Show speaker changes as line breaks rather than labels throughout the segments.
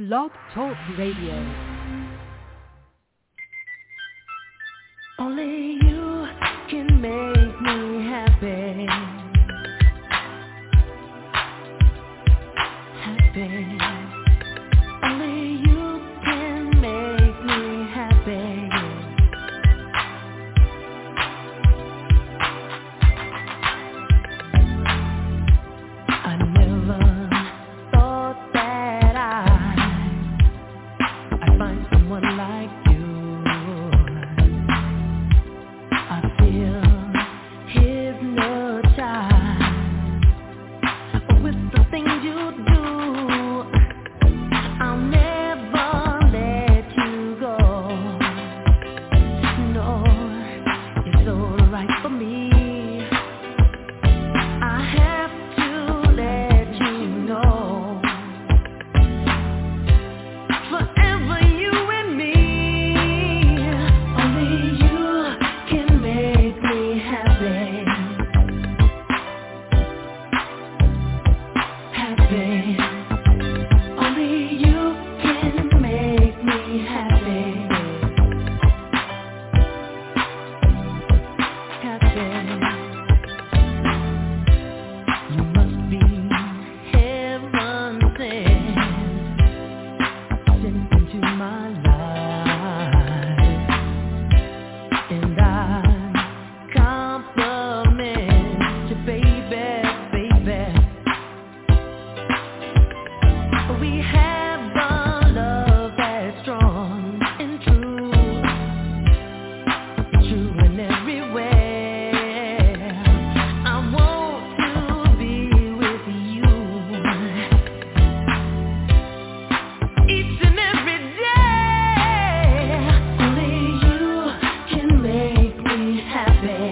Blog Talk Radio.
Only you can make me happy. Happy. Only you can make me happy. I never thought that I'd find someone like you. I feel hypnotized with the things you do. I'll never let you go. No, it's alright for me. I have to let you know. Forever you and me. Only you can make me happy. Happy. Only you can make me happy. Happy. You must be heaven sent into my life, and I compliment you, baby, baby. We have a love that's strong and true in every way. I want to be with you each and every day. Only you can make me happy.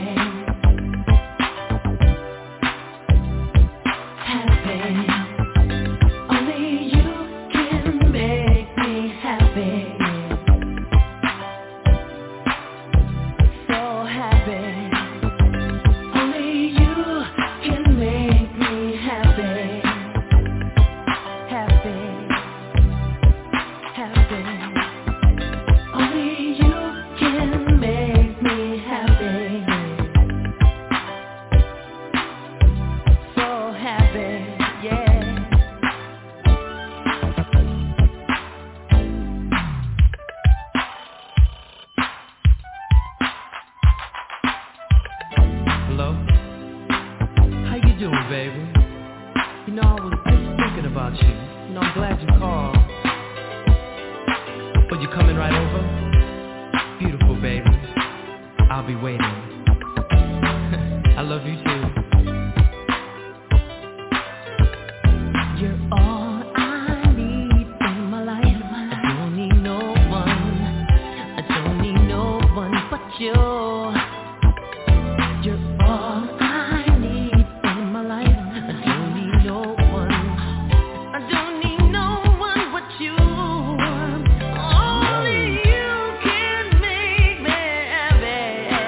Happy. Only you can make me happy. So happy. Only you can make me happy. Happy. Happy. Only you can make me happy. So happy, yeah.
Hello? How you doing, baby? You know, I was just thinking about you. You know, I'm glad you called. But you coming right over? Beautiful, baby. I'll be waiting. I love you too.
You're all I need in my life. I don't need no one. I don't need no one but you. You're all I need in my life. I don't need no one. I don't need no one but you. Only you can make me happy.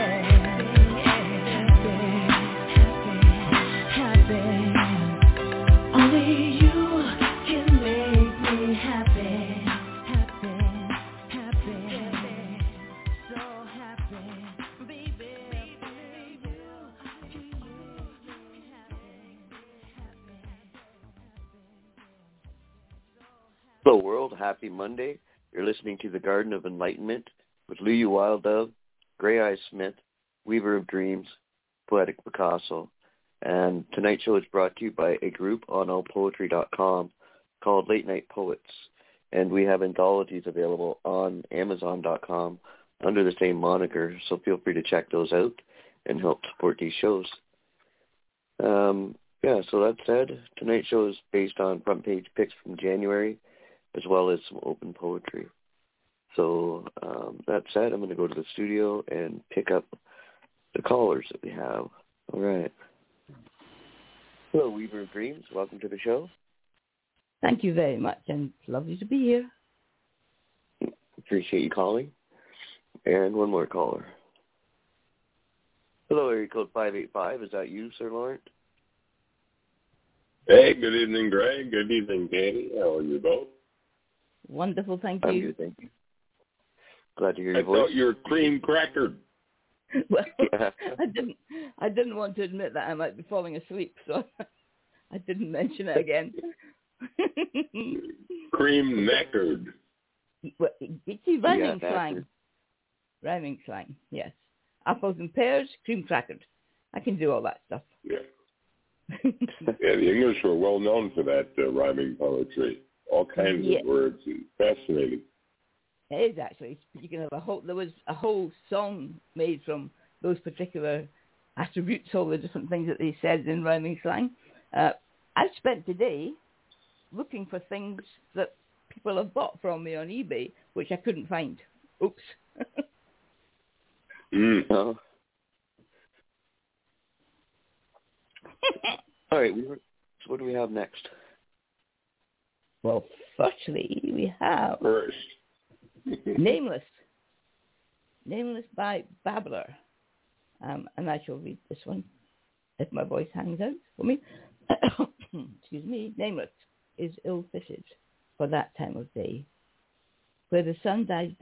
Happy. Only you can make me happy. Happy. So happy, baby. Only you can make me happy.
Hello world, happy Monday. You're listening to The Garden of Enlightenment with Louie Wilddove, Grey Eyes Smith, Weaver of Dreams, Poetic Picasso. And tonight's show is brought to you by a group on allpoetry.com called Late Night Poets. And we have anthologies available on amazon.com under the same moniker, so feel free to check those out and help support these shows. So that said, tonight's show is based on front page picks from January, as well as some open poetry. So that said, I'm going to go to the studio and pick up the callers that we have. All right. Hello, Weaver of Dreams. Welcome to the show.
Thank you very much, and it's lovely to be here.
Appreciate you calling. And one more caller. Hello, area code 585. Is that you, Sir Laurent?
Hey, good evening, Greg. Good evening, Katie. How are you both?
Wonderful, thank
I'm
you.
good, thank you. Glad to hear your
I
voice.
thought you were cream crackered.
Well,
Yeah.
I didn't want to admit that I might be falling asleep, so I didn't mention it again.
Cream knackered.
Well, it's rhyming
Yeah,
slang. Rhyming slang, yes. Apples and pears, cream crackered. I can do all that stuff.
Yeah. Yeah, the English were well known for that rhyming poetry. All kinds of words. Fascinating.
It is actually. Speaking of there was a whole song made from those particular attributes, all the different things that they said in rhyming slang. I spent today looking for things that people have bought from me on eBay, which I couldn't find. Oops.
Oh. All right, so what do we have next?
Well, firstly, we have
First.
Nameless. Nameless by Babbler. And I shall read this one if my voice hangs out for me. Excuse me. Nameless is ill-fitted for that time of day, where the sun dives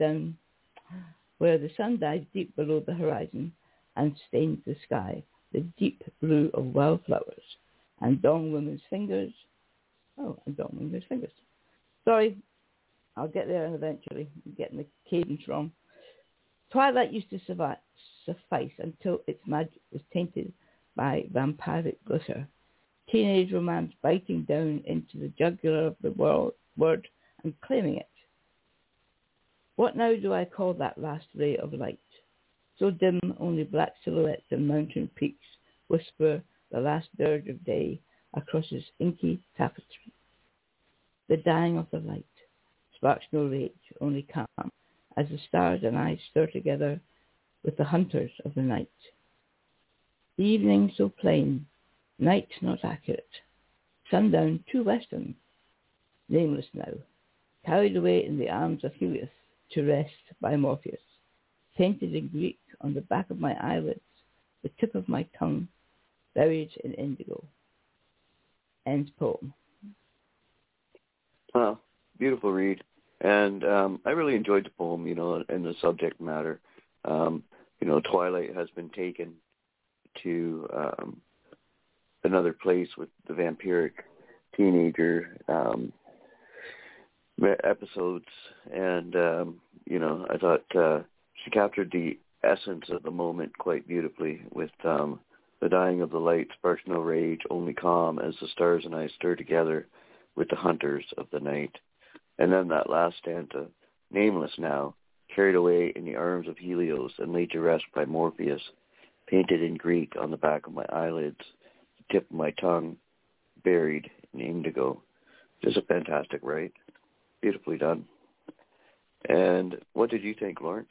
deep below the horizon and stains the sky, the deep blue of wildflowers, and dawn women's fingers. Sorry, I'll get there eventually. I'm getting the cadence wrong. Twilight used to suffice until its magic was tainted by vampiric glitter. Teenage romance biting down into the jugular of the word and claiming it. What now do I call that last ray of light? So dim only black silhouettes and mountain peaks whisper the last dirge of day across its inky tapestry. The dying of the light sparks no rage, only calm, as the stars and I stir together with the hunters of the night. Evening so plain, night not accurate, sundown too western, nameless now, carried away in the arms of Helios to rest by Morpheus, painted in Greek on the back of my eyelids, the tip of my tongue, buried in indigo. End poem.
Well, beautiful read. And I really enjoyed the poem, and the subject matter. Twilight has been taken to another place with the vampiric teenager episodes. And, I thought she captured the essence of the moment quite beautifully with the dying of the light sparks no rage, only calm as the stars and I stir together with the hunters of the night. And then that last stanza, nameless now, carried away in the arms of Helios and laid to rest by Morpheus, painted in Greek on the back of my eyelids, the tip of my tongue, buried in indigo. Just a fantastic write. Beautifully done. And what did you think, Laurent?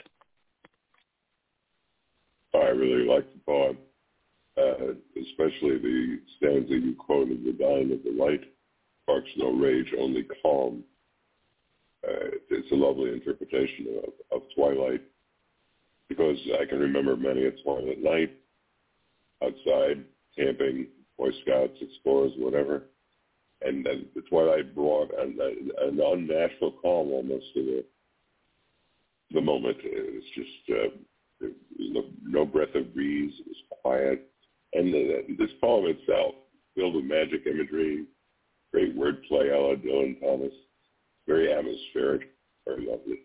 I really liked the poem, especially the stanza you quoted, the dying of the light sparks no rage, only calm. It's a lovely interpretation of Twilight, because I can remember many a twilight night outside, camping, Boy Scouts, explorers, whatever, and the twilight brought an unnatural calm almost to the moment. It was just no breath of breeze. It was quiet, and this poem itself, filled with magic imagery, great wordplay a la Dylan Thomas. Very atmospheric, very lovely.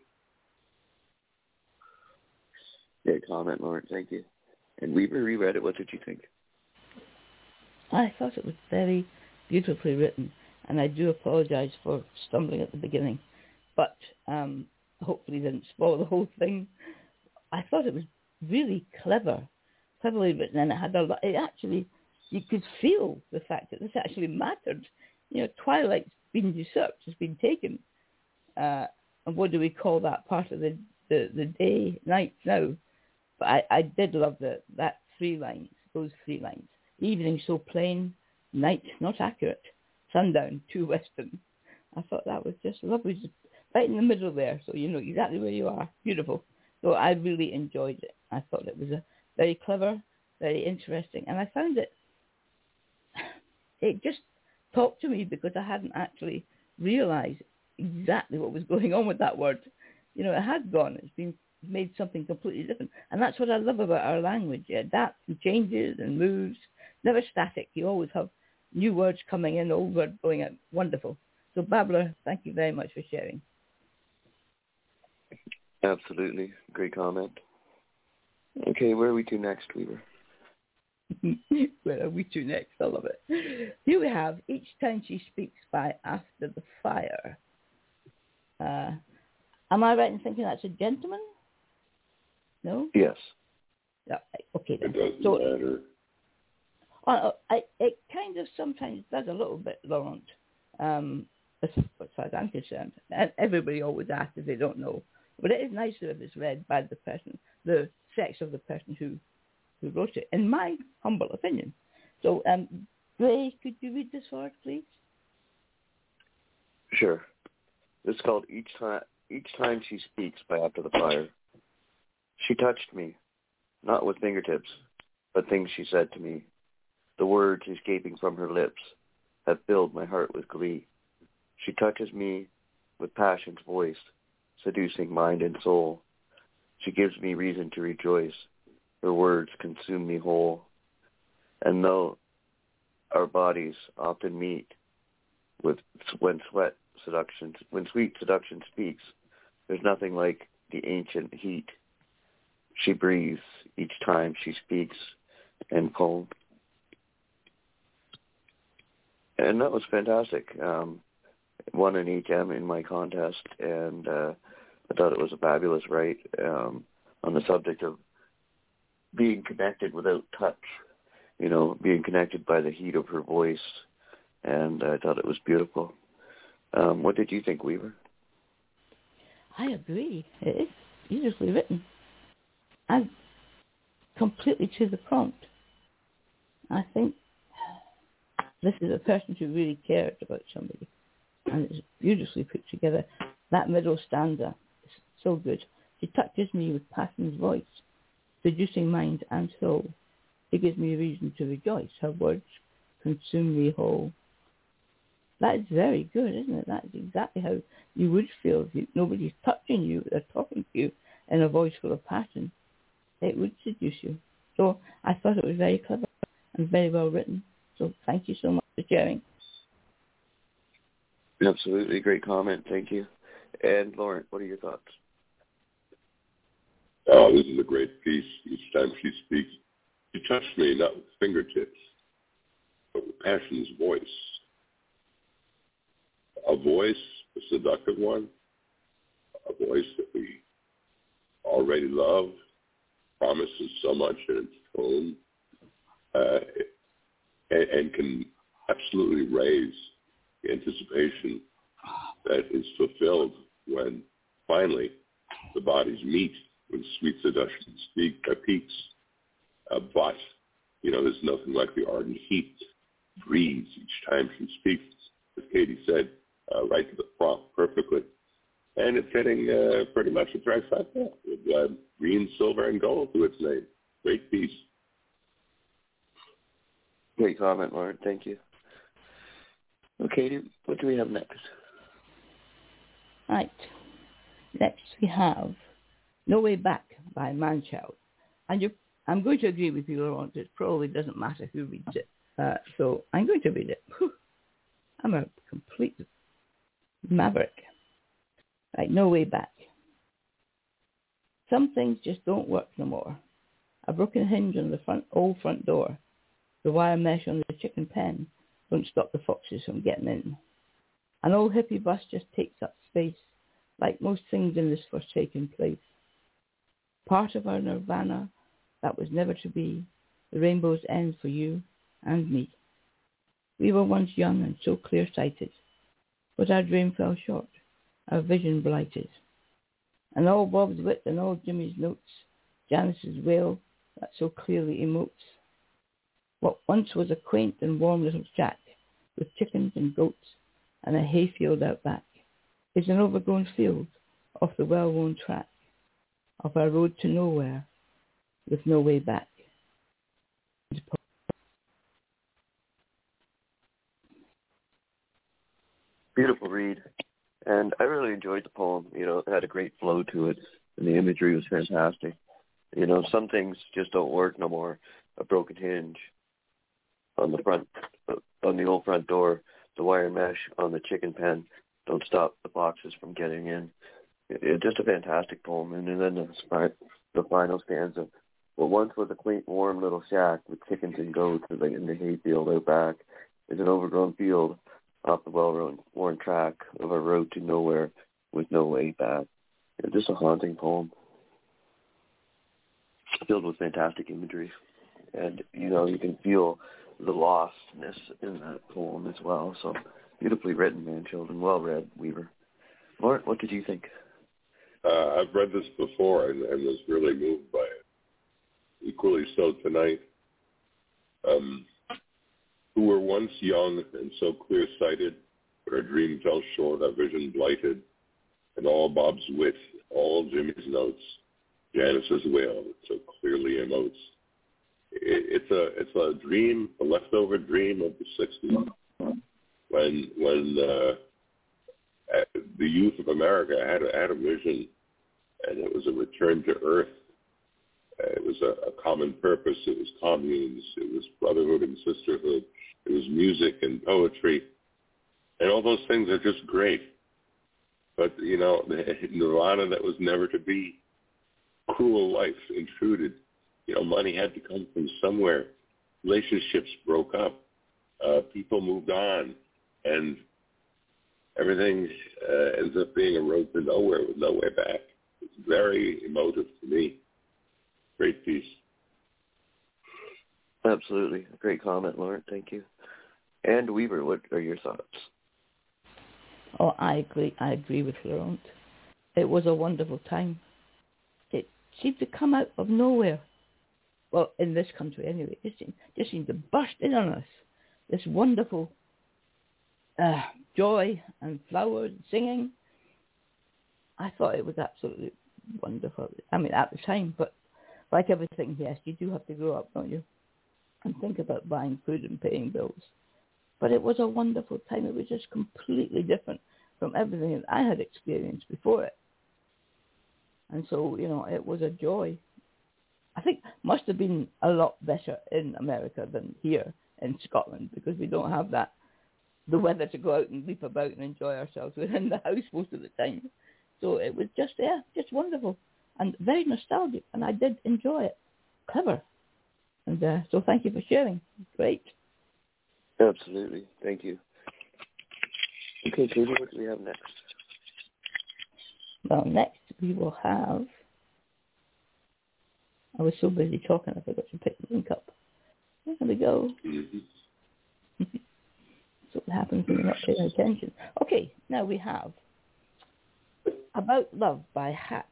Great comment, Laurent. Thank you. And Weaver reread it. What did you think?
I thought it was very beautifully written, and I do apologize for stumbling at the beginning, but hopefully didn't spoil the whole thing. I thought it was really cleverly written, and it had a lot. It actually, you could feel the fact that this actually mattered. Twilight's been usurped, has been taken. And what do we call that part of the day, night now? But I did love those 3 lines. Evening so plain, night not accurate, sundown too western. I thought that was just lovely, just right in the middle there, so you know exactly where you are. Beautiful. So I really enjoyed it. I thought it was very clever, very interesting, and I found it just talked to me because I hadn't actually realized exactly what was going on with that word. You know, it had gone. It's been made something completely different. And that's what I love about our language. It adapts and changes and moves. Never static. You always have new words coming in, old words going out. Wonderful. So, Babler, thank you very much for sharing.
Absolutely. Great comment. Okay, where are we to next, Weaver?
Where are we to next? I love it. Here we have Each Time She Speaks by After the Fire. Am I right in thinking that's a gentleman? No?
Yes.
Yeah, okay then.
It doesn't matter.
It kind of sometimes does a little bit, Laurent, as far as I'm concerned. And everybody always asks if they don't know. But it is nicer if it's read by the person, the sex of the person who wrote it, in my humble opinion. So, Ray, could you read this for us, please?
Sure. It's called Each Time She Speaks by After the Fire. She touched me, not with fingertips, but things she said to me. The words escaping from her lips have filled my heart with glee. She touches me with passion's voice, seducing mind and soul. She gives me reason to rejoice. Her words consume me whole. And though our bodies often meet when sweet seduction speaks, there's nothing like the ancient heat she breathes each time she speaks. End poem. And that was fantastic. Won an HM in my contest, and I thought it was a fabulous write on the subject of being connected without touch, you know, being connected by the heat of her voice, and I thought it was beautiful. What did you think, Weaver?
I agree. It is beautifully written and completely to the prompt. I think this is a person who really cared about somebody, and it's beautifully put together. That middle stanza is so good. She touches me with passion's voice, seducing mind and soul. It gives me reason to rejoice. Her words consume me whole. That is very good, isn't it? That's exactly how you would feel if nobody's touching you, they're talking to you in a voice full of passion. It would seduce you. So I thought it was very clever and very well written. So thank you so much for sharing.
Absolutely. Great comment. Thank you. And Laurent, what are your thoughts?
Oh, this is a great piece. Each time she speaks, she touched me not with fingertips, but with passion's voice. A voice, a seductive one, a voice that we already love, promises so much in its tone, and can absolutely raise the anticipation that is fulfilled when finally the bodies meet, when sweet seduction peaks. But, you know, there's nothing like the ardent heat breathes each time she speaks, as Katie said, right to the prompt perfectly. And it's hitting pretty much a trifecta with green, silver, and gold to its name. Great piece.
Great comment, Laurent. Thank you. Okay, what do we have next?
Right. Next we have No Way Back by Manchild. And I'm going to agree with you, Laurent. It probably doesn't matter who reads it. So I'm going to read it. I'm a complete maverick. Right, No Way Back. Some things just don't work no more. A broken hinge on the old front door. The wire mesh on the chicken pen don't stop the foxes from getting in. An old hippie bus just takes up space, like most things in this forsaken place. Part of our nirvana that was never to be, the rainbow's end for you and me. We were once young and so clear-sighted, but our dream fell short, our vision blighted. And all Bob's wit and all Jimmy's notes, Janice's wail that so clearly emotes what once was a quaint and warm little shack with chickens and goats and a hayfield out back is an overgrown field off the well-worn track of our road to nowhere with no way back.
Beautiful read. And I really enjoyed the poem. You know, it had a great flow to it, and the imagery was fantastic. You know, some things just don't work no more. A broken hinge on the old front door, the wire mesh on the chicken pen don't stop the boxes from getting in. It's just a fantastic poem. And then the final stanza. What once was a quaint, warm little shack with chickens and goats in the hayfield out back is an overgrown field off the well-worn track of a road to nowhere with no way back. It's just a haunting poem filled with fantastic imagery. And, you know, you can feel the lostness in that poem as well. So beautifully written, man, children. Well read, Weaver. Lawrence, what did you think?
I've read this before and was really moved by it. Equally so tonight. Who were once young and so clear-sighted, but our dream fell short, our vision blighted, and all Bob's wit, all Jimmy's notes, Janice's wail so clearly emotes. It's a dream, a leftover dream of the 60s, when the youth of America had a vision, and it was a return to earth. It was a common purpose. It was communes. It was brotherhood and sisterhood. It was music and poetry. And all those things are just great. But, you know, the nirvana that was never to be, cruel life intruded. You know, money had to come from somewhere. Relationships broke up. People moved on. And everything ends up being a road to nowhere with no way back. It's very emotive to me. Great piece.
Absolutely. Great comment, Lauren. Thank you. And Weaver, what are your thoughts?
Oh, I agree with Laurent. It was a wonderful time. It seemed to come out of nowhere. Well, in this country anyway. It just seemed to burst in on us. This wonderful joy and flowers and singing. I thought it was absolutely wonderful. I mean, at the time, but like everything, yes, you do have to grow up, don't you? And think about buying food and paying bills. But it was a wonderful time. It was just completely different from everything that I had experienced before it. And so, you know, it was a joy. I think must have been a lot better in America than here in Scotland, because we don't have the weather to go out and leap about and enjoy ourselves. We're in the house most of the time. So it was just wonderful and very nostalgic, and I did enjoy it. Clever. And so thank you for sharing. Great.
Absolutely. Thank you. Okay, Katie, what do we have next?
Well, next we will have... I was so busy talking, I forgot to pick the link up. There we go. Mm-hmm. So what happens when you're not paying attention. Okay, now we have About Love by Hats.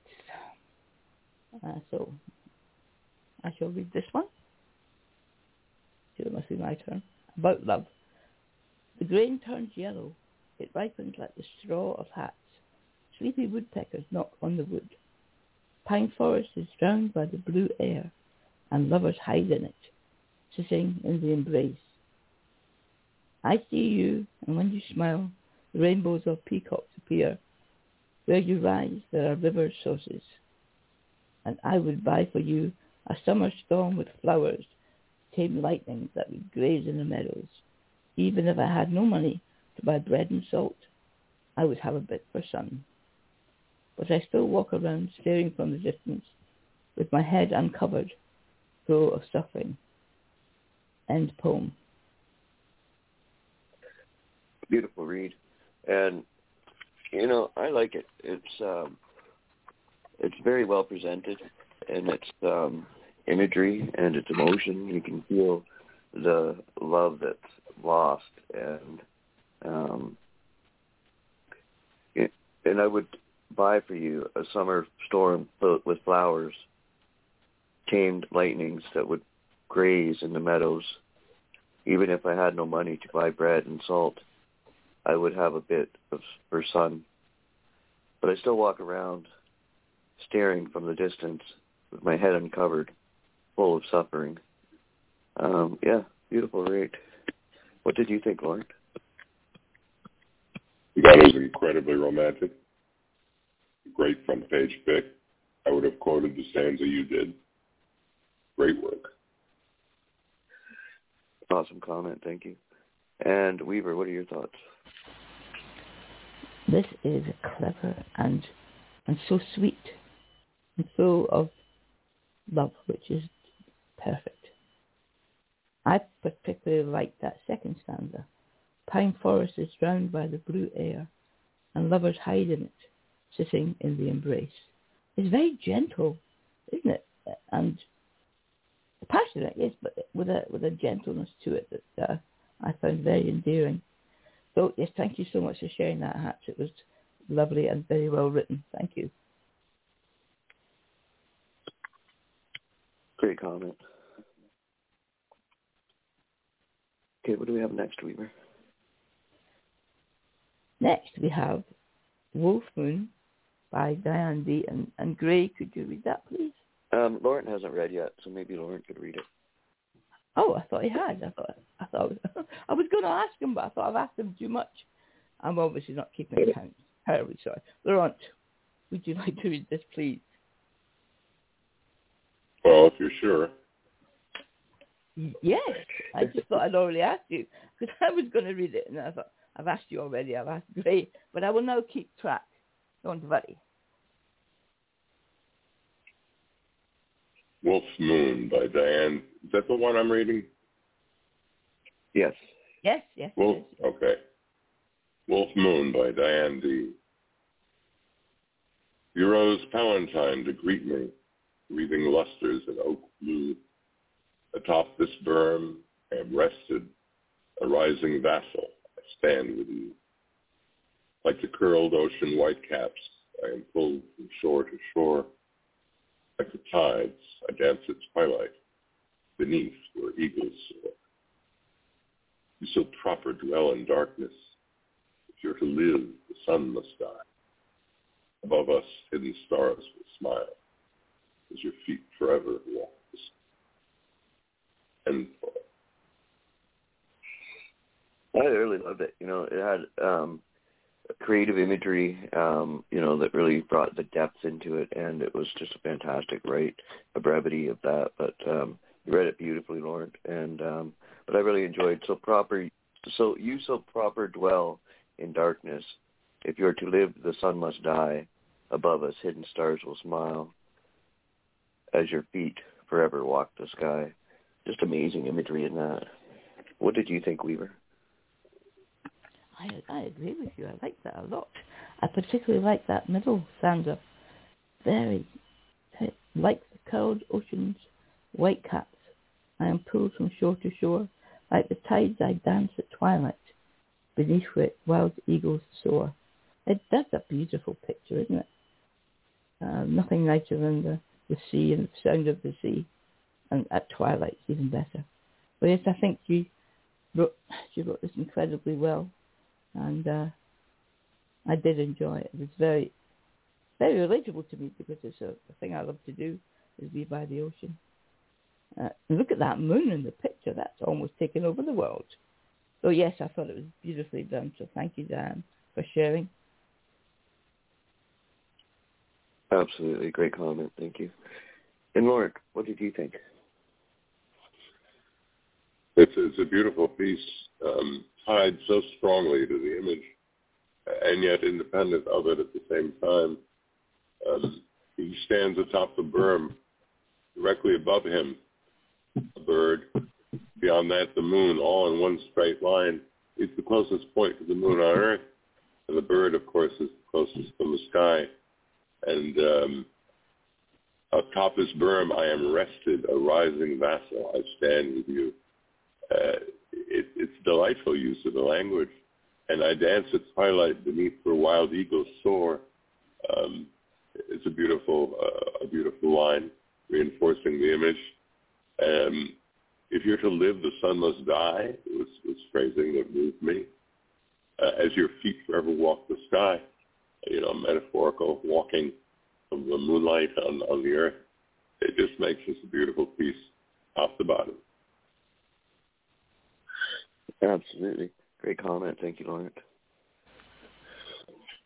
So I shall read this one. So it must be my turn. About Love. The grain turns yellow. It ripens like the straw of hats. Sleepy woodpeckers knock on the wood. Pine forest is drowned by the blue air, and lovers hide in it, sitting in the embrace. I see you, and when you smile, the rainbows of peacocks appear. Where you rise, there are river sources, and I would buy for you a summer storm with flowers, tame lightnings that would graze in the meadows. Even if I had no money to buy bread and salt, I would have a bit for sun. But I still walk around staring from the distance with my head uncovered, full of suffering. End poem.
Beautiful read. And, you know, I like it. It's very well presented, and it's imagery and it's emotion. You can feel the love that's lost, and I would buy for you a summer storm with flowers, tamed lightnings that would graze in the meadows. Even if I had no money to buy bread and salt, I would have a bit for sun. But I still walk around staring from the distance with my head uncovered, full of suffering. Yeah, beautiful read. What did you think, Lauren?
You thought it was incredibly romantic. Great front page pick. I would have quoted the stanza you did. Great work.
Awesome comment, thank you. And Weaver, what are your thoughts?
This is clever and so sweet and full of love, which is perfect. I particularly like that second stanza. Pine forest is drowned by the blue air, and lovers hide in it, sitting in the embrace. It's very gentle, isn't it? And passionate, yes, but with a gentleness to it that I found very endearing. So, yes, thank you so much for sharing that, Hatch. It was lovely and very well written. Thank you.
Great comment. Okay, what do we have next, Weaver?
Next, we have Wolf Moon by Diane D. And Gray, could you read that, please?
Lauren hasn't read yet, so maybe Lauren could read it.
Oh, I thought he had. I thought I was going to ask him, but I thought I've asked him too much. I'm obviously not keeping account. Terribly sorry. Laurent, would you like to read this, please?
Well, if you're sure.
Yes. I just thought I'd already asked you, because I was going to read it, and I thought, I've asked you already. I've asked Gray, but I will now keep track. Don't worry.
Wolf Moon by Diane. Is that the one I'm reading?
Yes.
Yes.
Wolf, okay. Wolf Moon by Diane D. You rose Palatine to greet me, breathing lustres in oak blue. Atop this berm I am rested, a rising vassal, I stand with you. Like the curled ocean whitecaps, I am pulled from shore to shore. Like the tides, I dance at twilight, beneath where eagles soar. You so proper dwell in darkness. If you're to live, the sun must die. Above us, hidden stars will smile, as your feet forever walk the sun. End poem.
I really loved it. You know, it had creative imagery, that really brought the depth into it, and it was just a fantastic write, the brevity of that. But you read it beautifully, Lauren, and but I really enjoyed so you so proper dwell in darkness. If you're to live, the sun must die. Above us, hidden stars will smile, as your feet forever walk the sky. Just amazing imagery in that. What did you think, Weaver?
I agree with you. I like that a lot. I particularly like that middle stanza. Very, like the curled ocean's white caps, I am pulled from shore to shore. Like the tides I dance at twilight, beneath it wild eagles soar. That's a beautiful picture, isn't it? Nothing nicer than the sea and the sound of the sea. And at twilight, it's even better. But yes, I think she wrote this incredibly well. And I did enjoy it. It was very, very relatable to me because it's a thing I love to do, is be by the ocean. Look at that moon in the picture. That's almost taken over the world. So yes, I thought it was beautifully done. So thank you, Dan, for sharing.
Absolutely. Great comment. Thank you. And Lauren, what did you think?
It's a beautiful piece, tied so strongly to the image, and yet independent of it at the same time. He stands atop the berm. Directly above him, a bird. Beyond that, the moon, all in one straight line. It's the closest point to the moon on Earth, and the bird, of course, is the closest from the sky. And atop this berm, I am rested, a rising vassal. I stand with you. It's delightful use of the language. And I dance at twilight beneath where wild eagles soar. It's a beautiful line, reinforcing the image. If you're to live, the sun must die, was phrasing that moved me. As your feet forever walk the sky, metaphorical walking of the moonlight on the earth. It just makes this a beautiful piece top to bottom.
Absolutely. Great comment. Thank you, Laurent.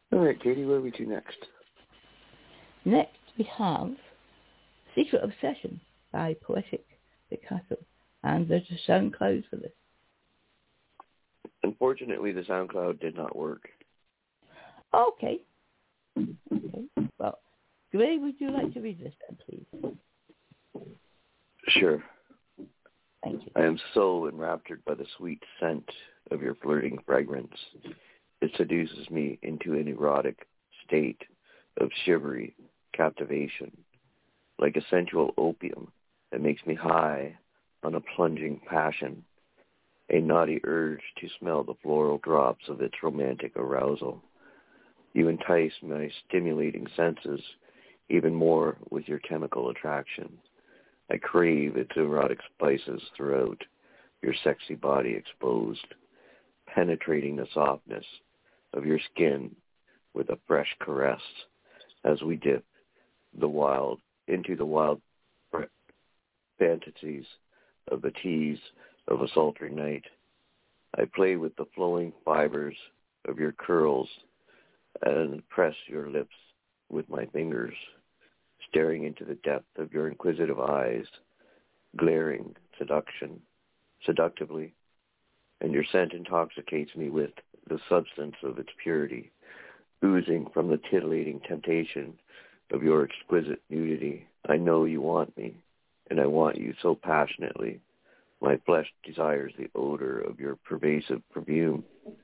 All right, Katie, what do we do next?
Next, we have Secret Obsession by Poetic Picasso. And there's a SoundCloud for this.
Unfortunately, the SoundCloud did not work.
Okay. Well, Gray, would you like to read this then, please?
Sure.
Thank you.
I am so enraptured by the sweet scent of your flirting fragrance. It seduces me into an erotic state of shivery captivation, like a sensual opium that makes me high on a plunging passion, a naughty urge to smell the floral drops of its romantic arousal. You entice my stimulating senses even more with your chemical attraction. I crave its erotic spices throughout, your sexy body exposed, penetrating the softness of your skin with a fresh caress as we dip into the wild fantasies of the tease of a sultry night. I play with the flowing fibers of your curls and press your lips with my fingers, staring into the depth of your inquisitive eyes, glaring seductively, and your scent intoxicates me with the substance of its purity, oozing from the titillating temptation of your exquisite nudity. I know you want me, and I want you so passionately. My flesh desires the odor of your pervasive perfume.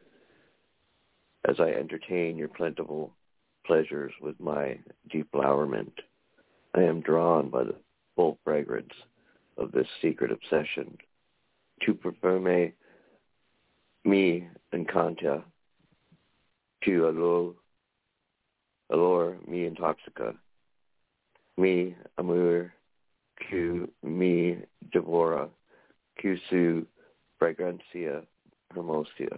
As I entertain your plentiful pleasures with my deflowerment, I am drawn by the full fragrance of this secret obsession. To perfume me encanta, to allure me intoxica, me amor, que me devora, que su fragancia hermosa.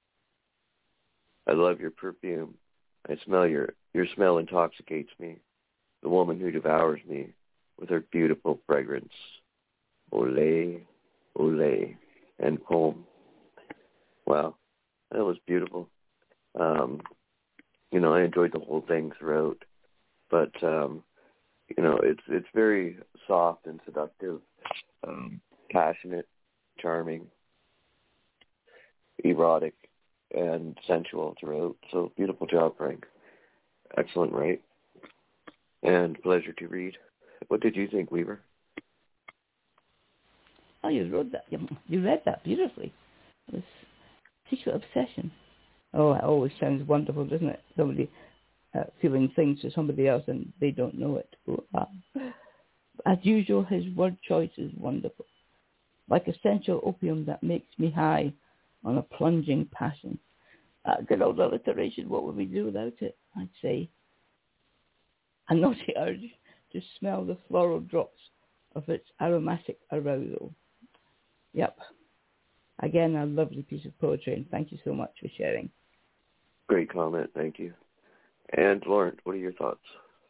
I love your perfume. I smell your smell intoxicates me, the woman who devours me with her beautiful fragrance. Ole, ole, and poem. Wow, that was beautiful. I enjoyed the whole thing throughout, but it's very soft and seductive, passionate, charming, erotic, and sensual throughout. So beautiful job, Frank. Excellent, right? And pleasure to read. What did you think, Weaver?
Oh, you read that beautifully. It was Secret Obsession. Oh, it always sounds wonderful, doesn't it? Somebody feeling things to somebody else and they don't know it. As usual, his word choice is wonderful. Like a sensual opium that makes me high on a plunging passion. Good old alliteration, what would we do without it? I'd say a naughty urge to smell the floral drops of its aromatic arousal. Yep. Again, a lovely piece of poetry, and thank you so much for sharing.
Great comment, thank you. And Lawrence, what are your thoughts?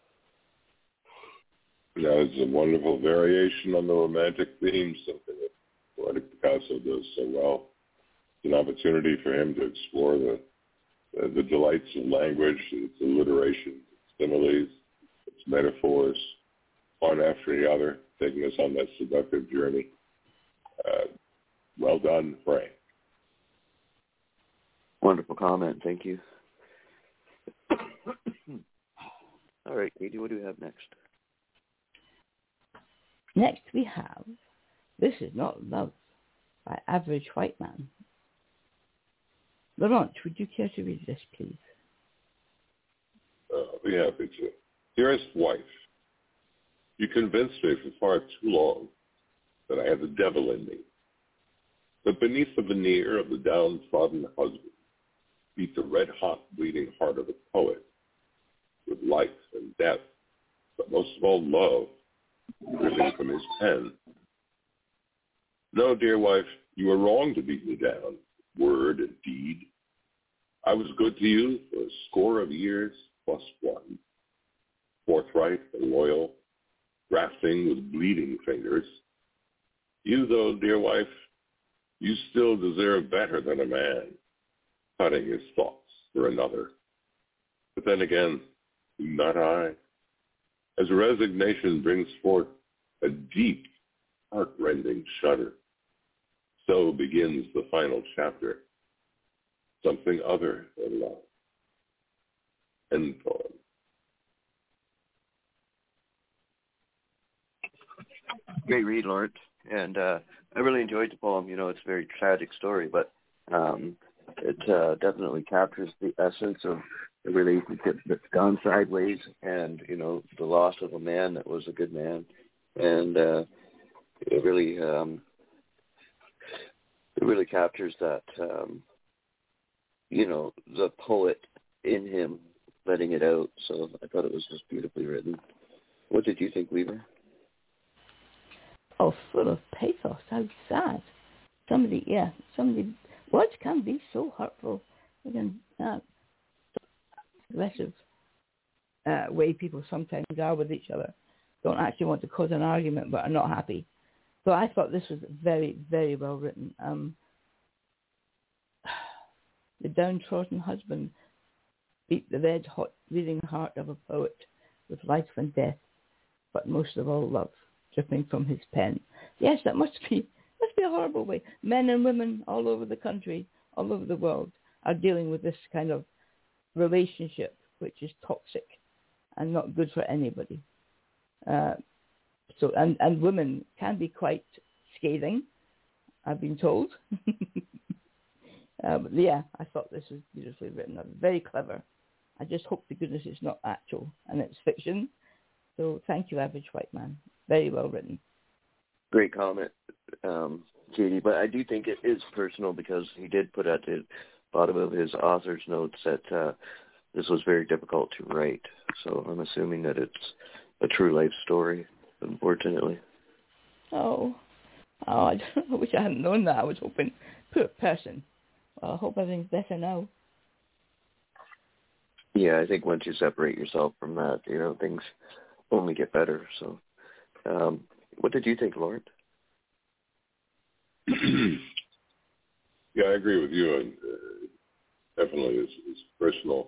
Yeah, it's a wonderful variation on the romantic theme, something that Poetic Picasso does so well. It's an opportunity for him to explore the delights of language, its alliteration, its similes, its metaphors, one after the other, taking us on that seductive journey. Well done, Frank.
Wonderful comment, thank you. All right, Katie, what do we have next?
Next we have This Is Not Love by Average White Man. Laurent, would you care to read this, please?
I'll be happy to. Dearest wife, you convinced me for far too long that I had the devil in me. But beneath the veneer of the downtrodden husband beat the red-hot bleeding heart of a poet with life and death, but most of all love, dripping from his pen. No, dear wife, you were wrong to beat me down, word and deed. I was good to you for a score of years plus one, forthright and loyal, grafting with bleeding fingers. You, though, dear wife, you still deserve better than a man, cutting his thoughts for another. But then again, not I. As resignation brings forth a deep, heart-rending shudder, so begins the final chapter, something other than love. End poem.
Great read, Lawrence. And I really enjoyed the poem. You know, it's a very tragic story, but it definitely captures the essence of the relationship that's gone sideways and, you know, the loss of a man that was a good man. And it really captures that, you know, the poet in him letting it out. So I thought it was just beautifully written. What did you think, Weaver?
Oh, full of pathos. How sad. Somebody, words can be so hurtful. They can, aggressive way people sometimes are with each other. Don't actually want to cause an argument, but are not happy. So I thought this was very, very well written. The downtrodden husband beat the red-hot beating heart of a poet with life and death, but most of all love, dripping from his pen. Yes, that must be a horrible way. Men and women all over the country, all over the world, are dealing with this kind of relationship, which is toxic and not good for anybody. And women can be quite scathing, I've been told. But yeah, I thought this was beautifully written, very clever. I just hope to goodness it's not actual and it's fiction. So thank you, Average White Man. Very well written.
Great comment, Katie. But I do think it is personal because he did put at the bottom of his author's notes that this was very difficult to write. So I'm assuming that it's a true life story, unfortunately.
Oh, I wish I hadn't known that. I was hoping, poor person. Well, I hope everything's better now.
Yeah, I think once you separate yourself from that, you know, things only get better. So what did you think, Lord?
Yeah, I agree with you. And definitely is personal.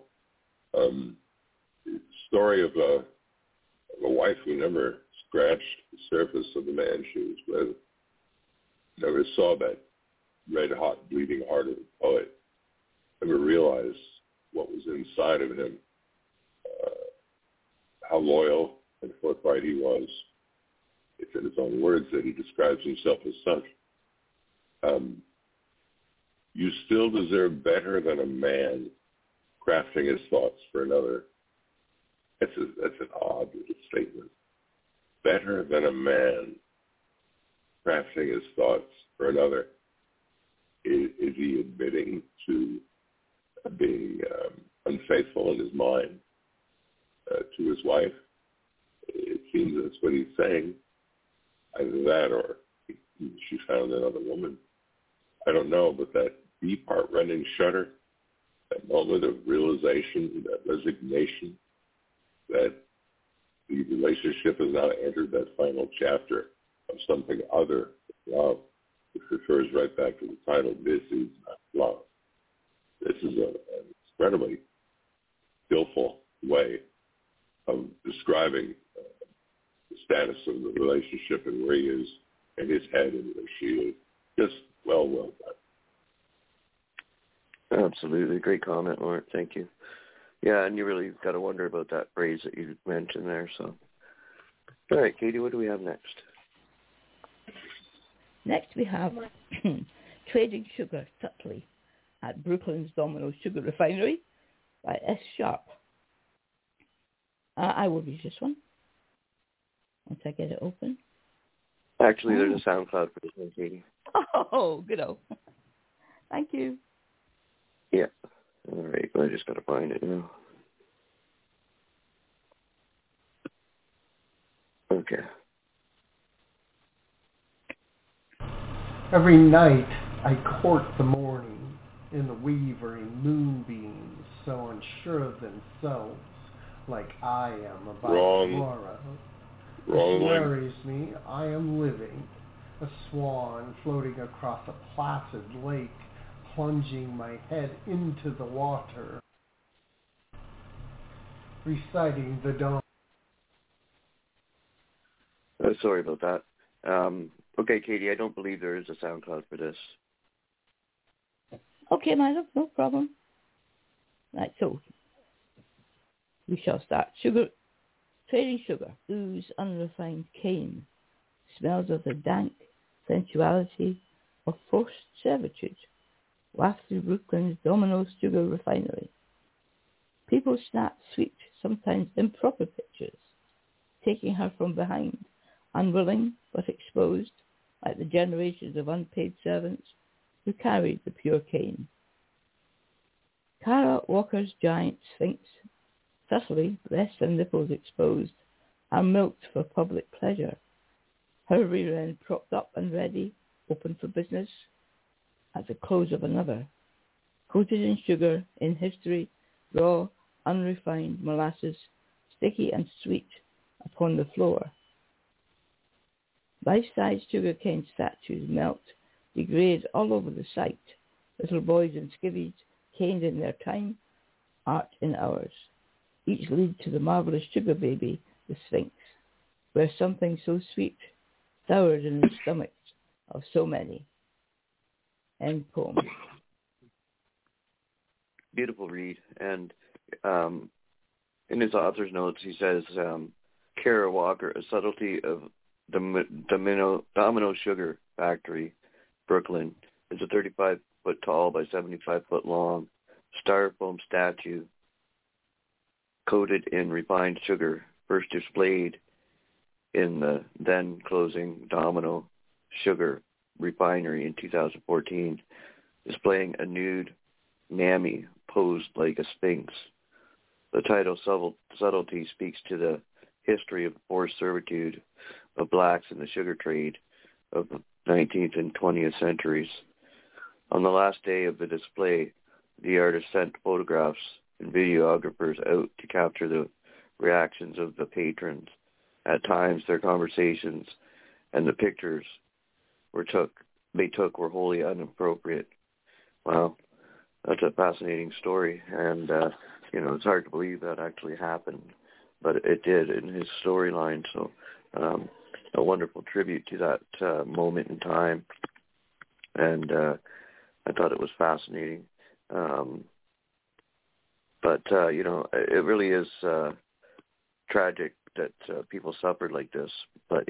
Story of a wife who never scratched the surface of the man she was with, never saw that red-hot, bleeding heart of the poet, never realized what was inside of him, how loyal and forthright he was. It's in his own words that he describes himself as such. You still deserve better than a man crafting his thoughts for another. That's an odd little statement. Better than a man crafting his thoughts for another. Is he admitting to being unfaithful in his mind to his wife? It seems that's what he's saying. Either that or she found another woman. I don't know, but that deep, heart-rending shudder, that moment of realization, that resignation, that the relationship has now entered that final chapter of something other than love, which refers right back to the title, This Is Not Love. This is an incredibly skillful way of describing the status of the relationship and where he is in his head and where she is. Just well done.
Absolutely. Great comment, Lawrence. Thank you. Yeah, and you really got to wonder about that phrase that you mentioned there. So, all right, Katie, what do we have next?
Next we have Trading Sugar Subtly at Brooklyn's Domino Sugar Refinery by S. Sharp. I will read this one once I get it open.
Actually, there's a SoundCloud for this one, Katie.
Oh, good-o. Thank you.
Yeah. All right. I just got to find it now. Okay.
Every night I court the morning in the wavering moonbeams, so unsure of themselves, like I am about tomorrow.
Wrong
It
line.
worries me. I am living, a swan floating across a placid lake, plunging my head into the water. reciting the dawn.
Sorry about that. Okay, Katie, I don't believe there is a SoundCloud for this.
Okay, my love, no problem. Right, so we shall start. Sugar, trading sugar, ooze, unrefined cane, smells of the dank sensuality of forced servitude, waft through Brooklyn's Domino's sugar refinery. People snap sweet, sometimes improper pictures, taking her from behind, unwilling but exposed, like the generations of unpaid servants who carried the pure cane. Kara Walker's giant sphinx, subtly, breasts and nipples exposed, are milked for public pleasure. Her rear end propped up and ready, open for business, at the close of another. Coated in sugar, in history, raw, unrefined molasses, sticky and sweet, upon the floor. Life-size sugarcane statues melt, degrade all over the site. Little boys and skivvies, caned in their time, art in ours. Each lead to the marvelous sugar baby, the Sphinx, where something so sweet soured in the stomachs of so many. End poem.
Beautiful read. And in his author's notes, he says, Kara Walker, a subtlety of Domino Sugar Factory, Brooklyn, is a 35-foot tall by 75-foot long styrofoam statue coated in refined sugar, first displayed in the then closing Domino Sugar Refinery in 2014, displaying a nude mammy posed like a sphinx. The title Subtlety speaks to the history of forced servitude of blacks in the sugar trade of the 19th and 20th centuries. On the last day of the display, the artist sent photographs and videographers out to capture the reactions of the patrons. At times, their conversations and the pictures they took were wholly inappropriate. Wow, that's a fascinating story, and it's hard to believe that actually happened, but it did in his storyline. So, a wonderful tribute to that moment in time, and I thought it was fascinating. But it really is tragic that people suffered like this. But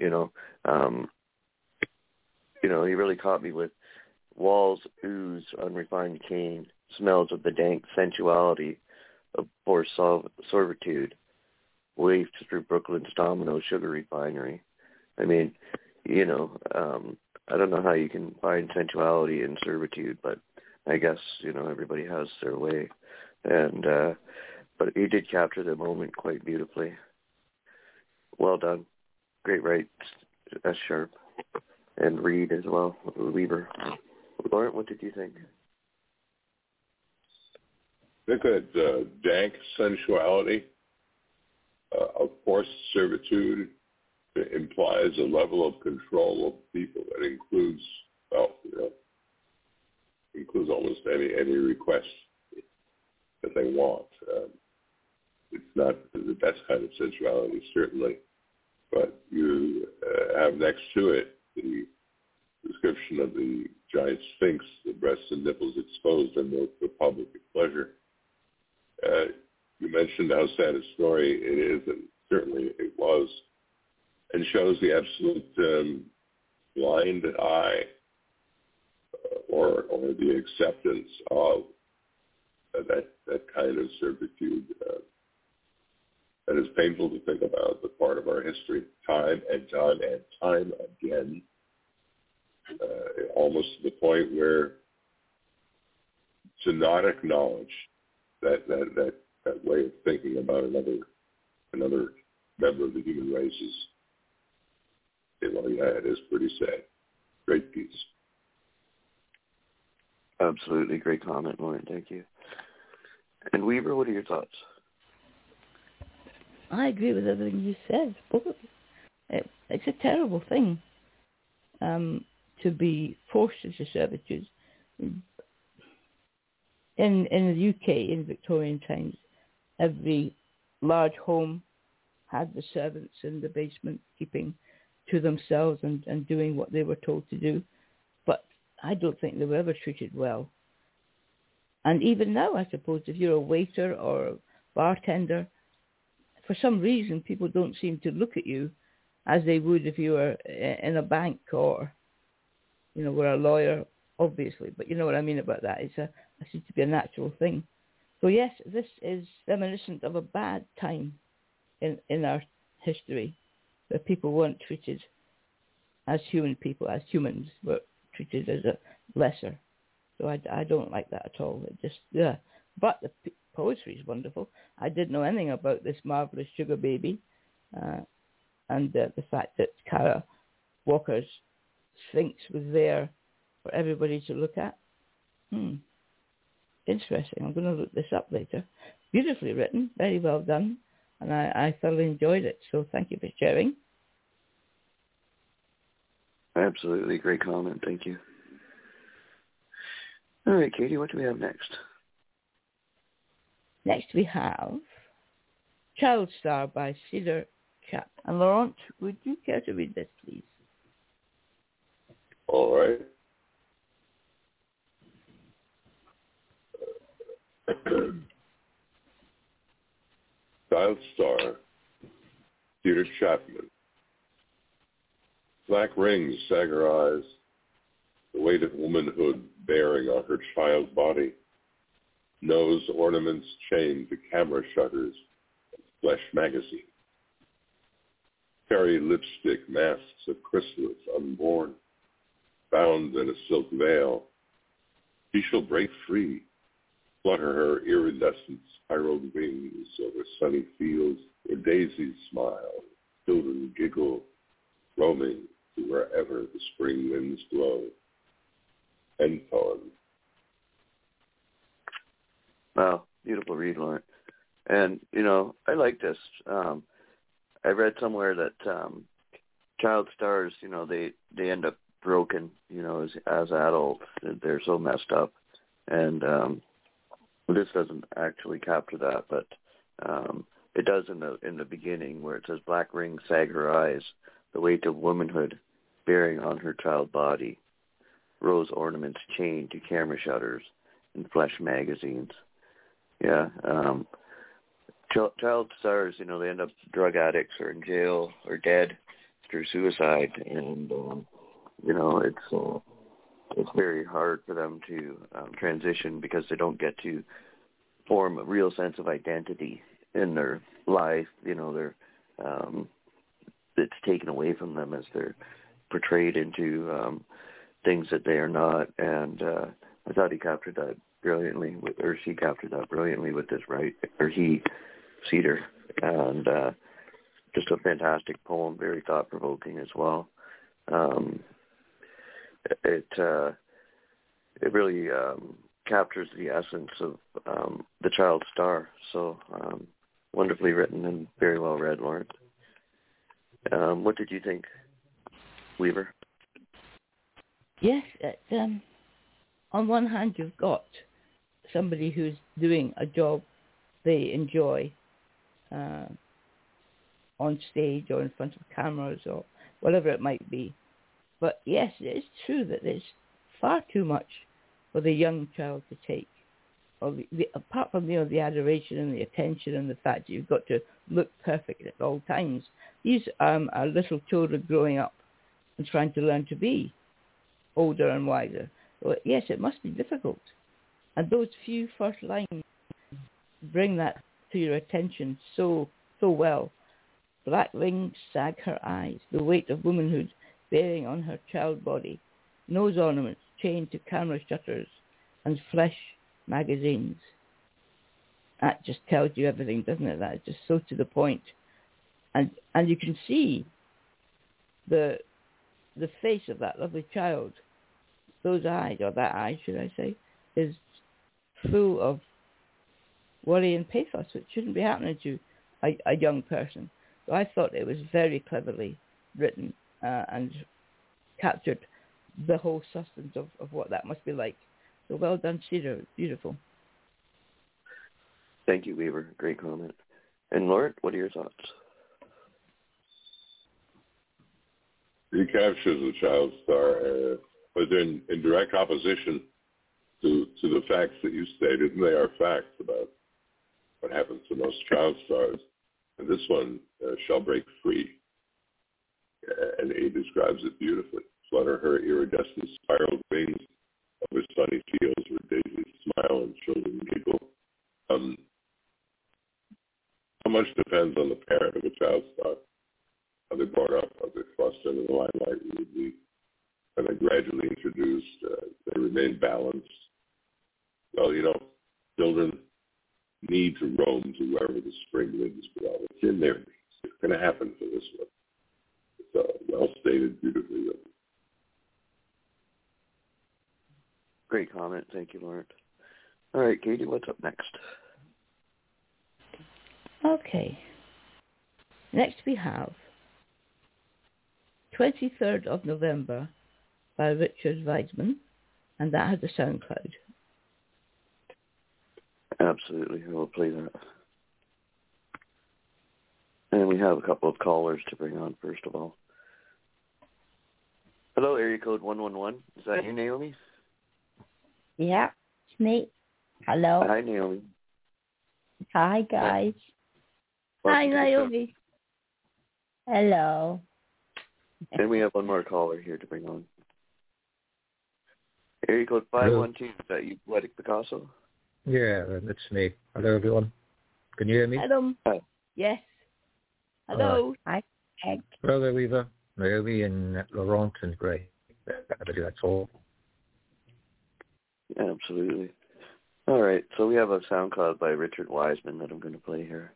he really caught me with walls ooze unrefined cane, smells of the dank sensuality of forced servitude, wafted through Brooklyn's Domino Sugar Refinery. I mean, I don't know how you can find sensuality in servitude, but I guess, everybody has their way. And but he did capture the moment quite beautifully. Well done. Great write, S. Sharp. And Reed as well, Weaver. Lauren, what did you think?
I think that dank sensuality of forced servitude implies a level of control of people that includes almost any request that they want. It's not the best kind of sensuality, certainly, but you have next to it the description of the giant sphinx, the breasts and nipples exposed and milked for public pleasure. You mentioned how sad a story it is, and certainly it was, and shows the absolute blind eye or the acceptance of that kind of servitude. That is painful to think about, but part of our history, time and time again, almost to the point where to not acknowledge that way of thinking about another member of the human race is, it is pretty sad. Great piece.
Absolutely, great comment, Lauren. Thank you. And Weaver, what are your thoughts?
I agree with everything you said. It's a terrible thing to be forced into servitude. In the UK, in Victorian times, every large home had the servants in the basement keeping to themselves and doing what they were told to do. But I don't think they were ever treated well. And even now, I suppose, if you're a waiter or a bartender, for some reason, people don't seem to look at you as they would if you were in a bank or, were a lawyer, obviously. But you know what I mean about that. It seems to be a natural thing. So yes, this is reminiscent of a bad time in our history, where people weren't treated as human people, as humans, were treated as a lesser. So I don't like that at all. It just, yeah. But the poetry is wonderful. I didn't know anything about this marvelous sugar baby, and the fact that Kara Walker's Sphinx was there for everybody to look at. Interesting. I'm going to look this up later. Beautifully written, very well done, and I thoroughly enjoyed it. So thank you for sharing.
Absolutely. Great comment. Thank you. All right, Katie, what do we have next?
Next we have Child Star by Cedar Chap. And Laurent, would you care to read this, please?
All right. Child Star, Cedar Chapman. Black rings sag her eyes, the weight of womanhood bearing on her child body. Nose ornaments chained to camera shutters, Flesh magazine. Cherry lipstick masks a chrysalis unborn, bound in a silk veil. She shall break free, flutter her iridescent spiraled wings over sunny fields where daisies smile, children giggle, roaming to wherever the spring winds blow. End poem.
Wow, beautiful read, Laurent. And, I like this. I read somewhere that child stars, they end up broken, as adults. They're so messed up. And this doesn't actually capture that, but it does in the beginning where it says, black rings sag her eyes, the weight of womanhood bearing on her child body, rose ornaments chained to camera shutters and Flesh magazines. Yeah. Child stars, they end up drug addicts or in jail or dead through suicide. And, it's very hard for them to transition because they don't get to form a real sense of identity in their life. It's taken away from them as they're portrayed into things that they are not. And I thought he captured that brilliantly, or she captured that brilliantly with this, Cedar. And just a fantastic poem, very thought-provoking as well. It really captures the essence of the child star. So wonderfully written and very well read, Lawrence. What did you think, Weaver?
Yes, on one hand you've got somebody who's doing a job they enjoy on stage or in front of cameras or whatever it might be. But yes, it is true that there's far too much for the young child to take. Or apart from the adoration and the attention and the fact that you've got to look perfect at all times. These are little children growing up and trying to learn to be older and wiser. So yes, it must be difficult. And those few first lines bring that to your attention so well. Black rings sag her eyes, the weight of womanhood bearing on her child body, nose ornaments chained to camera shutters and Flesh magazines. That just tells you everything, doesn't it? That is just so to the point. And you can see the face of that lovely child, those eyes, or that eye, should I say, is full of worry and pathos, which shouldn't be happening to a young person. So I thought it was very cleverly written and captured the whole substance of what that must be like. So well done, Cedar. Beautiful.
Thank you, Weaver. Great comment. And Lord, what are your thoughts?
He captures the child star, but in direct opposition to the facts that you stated, and they are facts about what happens to most child stars. And this one shall break free. And he describes it beautifully. Flutter her iridescent spiral wings over sunny fields where daisies smile and children giggle. So much depends on the parent of a child star. How they're brought up, how they're thrust into the limelight, when they're gradually introduced, they remain balanced. Well, children need to roam to wherever the spring winds blow. It's in their needs. It's going to happen for this one. It's well stated, beautifully written.
Great comment. Thank you, Lawrence. All right, Katie, what's up next?
Okay. Next we have 23rd of November by Richard Weissman, and that has a SoundCloud.
Absolutely. We'll play that. And we have a couple of callers to bring on, first of all. Hello, area code 111. Is that you, Naomi?
Yeah, it's me. Hello.
Hi, Naomi.
Hi, guys.
Hi, Naomi.
Hello.
And we have one more caller here to bring on. Area code 512. Is that you, Poetic Picasso?
Yeah, that's me. Hello, everyone. Can you hear me?
Hello.
Hi.
Yes. Hello.
Hi, Peg.
Hello, Weaver, Naomi, and Laurent and Gray. That's all.
Absolutely. All right, so we have a SoundCloud by Richard Wiseman that I'm going to play here.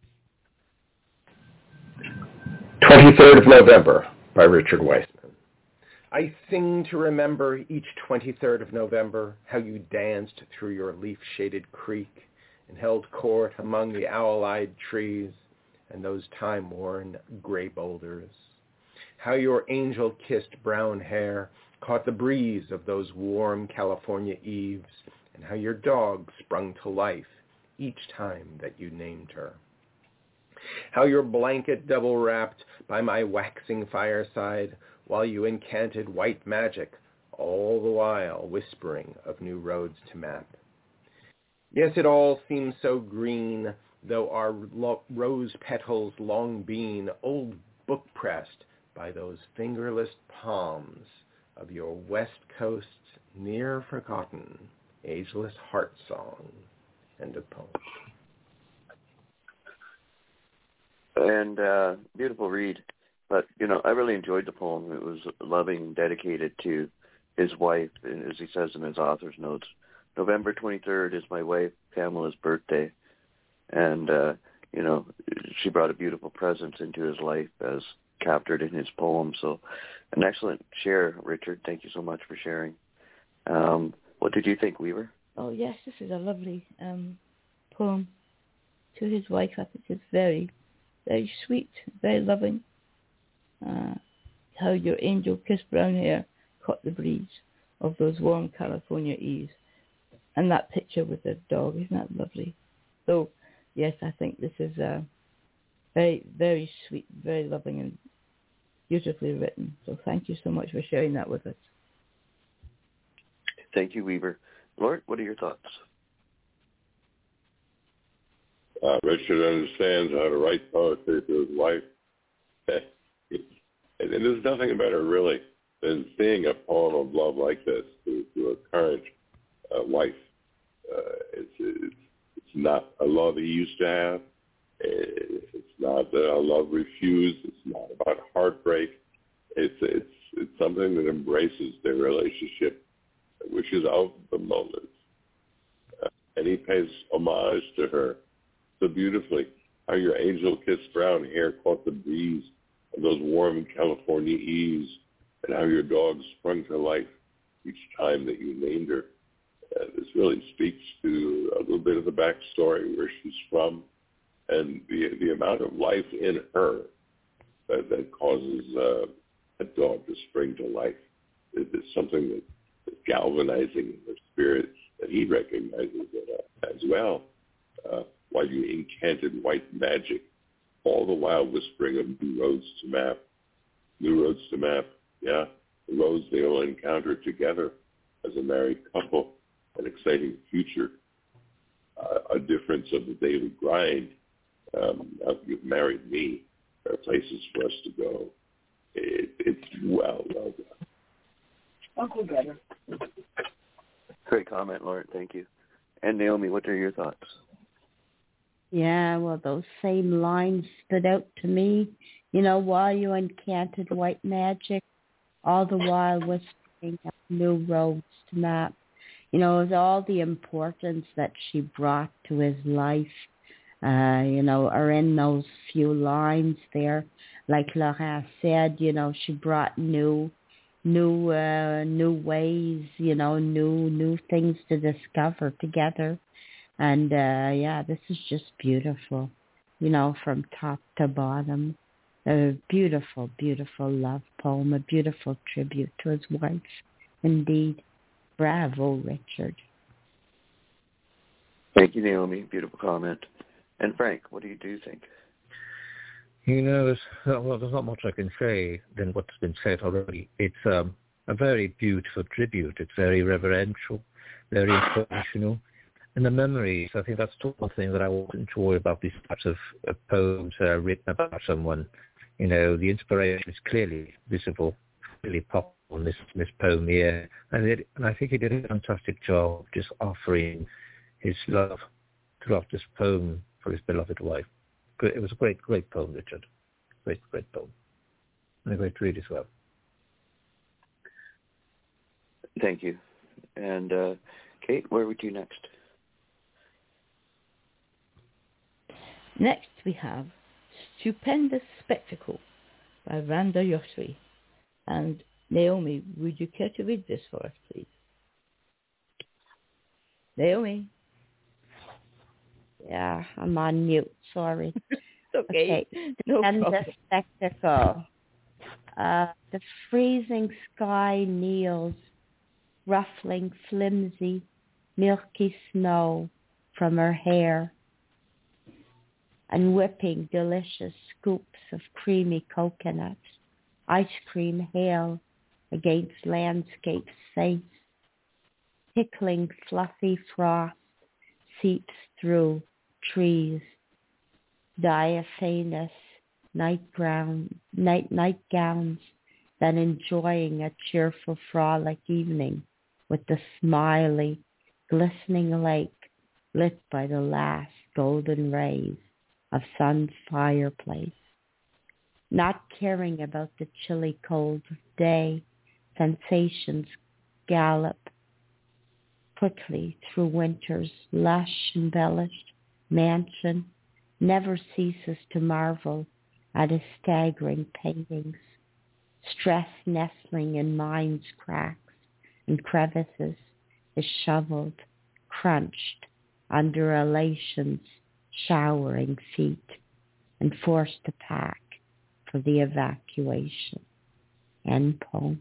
23rd of November by Richard Wiseman. I sing to remember each 23rd of November how you danced through your leaf-shaded creek and held court among the owl-eyed trees and those time-worn gray boulders. How your angel-kissed brown hair caught the breeze of those warm California eves, and how your dog sprung to life each time that you named her. How your blanket double-wrapped by my waxing fireside while you incanted white magic, all the while whispering of new roads to map. Yes, it all seems so green, though our rose petals long been old book-pressed by those fingerless palms of your West Coast's near-forgotten, ageless heart song. End of poem.
And beautiful read. But, I really enjoyed the poem. It was loving and dedicated to his wife, as he says in his author's notes. November 23rd is my wife, Pamela's birthday. And, she brought a beautiful presence into his life as captured in his poem. So an excellent share, Richard. Thank you so much for sharing. What did you think, Weaver?
Oh, yes, this is a lovely poem to his wife. I think it's very, very sweet, very loving. How your angel-kissed brown hair caught the breeze of those warm California eves. And that picture with the dog, isn't that lovely? So, yes, I think this is very, very sweet, very loving and beautifully written. So thank you so much for sharing that with us.
Thank you, Weaver. Lord, what are your thoughts?
Richard understands how to write poetry to his wife. And there's nothing better, really, than seeing a poem of love like this to a current wife. It's not a love he used to have. It's not a love refused. It's not about heartbreak. It's something that embraces their relationship, which is of the moment. And he pays homage to her so beautifully. How your angel-kissed brown hair caught the breeze of those warm California eves, and how your dog sprung to life each time that you named her. This really speaks to a little bit of the backstory, where she's from, and the amount of life in her that causes a dog to spring to life. It's something that's galvanizing in her spirit that he recognizes as well. while you incanted white magic, all the while whispering of new roads to map. New roads to map, yeah, the roads they will encounter together as a married couple, an exciting future, a difference of the daily grind. You've married me. There are places for us to go. It's well done.
Uncle Better.
Great comment, Lauren. Thank you. And Naomi, what are your thoughts?
Yeah, well, those same lines stood out to me. You know, while you encanted white magic, all the while whispering of new roads to map. You know, it was all the importance that she brought to his life, you know, are in those few lines there. Like Laurent said, you know, she brought new ways, you know, new things to discover together. And, yeah, this is just beautiful, you know, from top to bottom. A beautiful, beautiful love poem, a beautiful tribute to his wife. Indeed. Bravo, Richard.
Thank you, Naomi. Beautiful comment. And Frank, what do you think?
You know, there's not much I can say than what's been said already. It's a very beautiful tribute. It's very reverential, very inspirational. And the memories, I think that's the one thing that I always enjoy about these types of poems written about someone. You know, the inspiration is clearly visible, really powerful in this poem here. And I think he did a fantastic job just offering his love throughout this poem for his beloved wife. It was a great poem, Richard. Great poem. And a great read as well.
Thank you. And Kate, where would you next?
Next we have Stupendous Spectacle by Randa Yosri. And Naomi, would you care to read this for us, please? Naomi?
Yeah, I'm on mute. Sorry.
Okay. No
and
problem.
the spectacle. The freezing sky kneels, ruffling flimsy, milky snow from her hair, and whipping delicious scoops of creamy coconut, ice cream hail against landscape's face. Tickling fluffy frost seeps through trees. Diaphanous night gowns, then enjoying a cheerful frolic evening with the smiley, glistening lake lit by the last golden rays of sun's fireplace. Not caring about the chilly cold day, sensations gallop quickly through winter's lush embellished mansion, never ceases to marvel at his staggering paintings, stress nestling in mind's cracks and crevices is shoveled, crunched under elation's showering feet and forced to pack for the evacuation. End poem.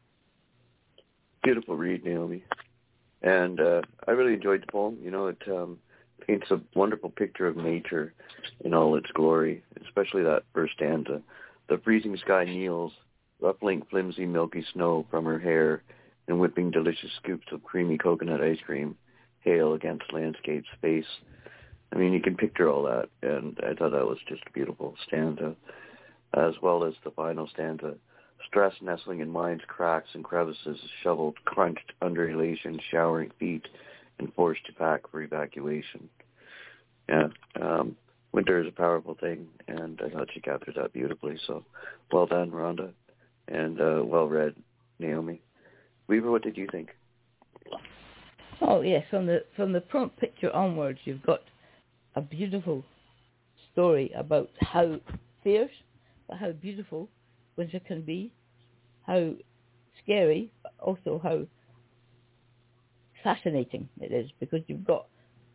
Beautiful read, Naomi. And I really enjoyed the poem. You know, it paints a wonderful picture of nature in all its glory, especially that first stanza. The freezing sky kneels, ruffling flimsy milky snow from her hair and whipping delicious scoops of creamy coconut ice cream hail against landscape's face. I mean, you can picture all that, and I thought that was just a beautiful stanza, as well as the final stanza. Stress nestling in mind's cracks and crevices, shoveled, crunched under elation, showering feet, and forced to pack for evacuation. Yeah, winter is a powerful thing, and I thought she captured that beautifully. So, well done, Rhonda, and well read, Naomi. Weaver, what did you think?
Oh yes, from the prompt picture onwards, you've got a beautiful story about how fierce, but how beautiful winter can be, how scary, but also how fascinating it is, because you've got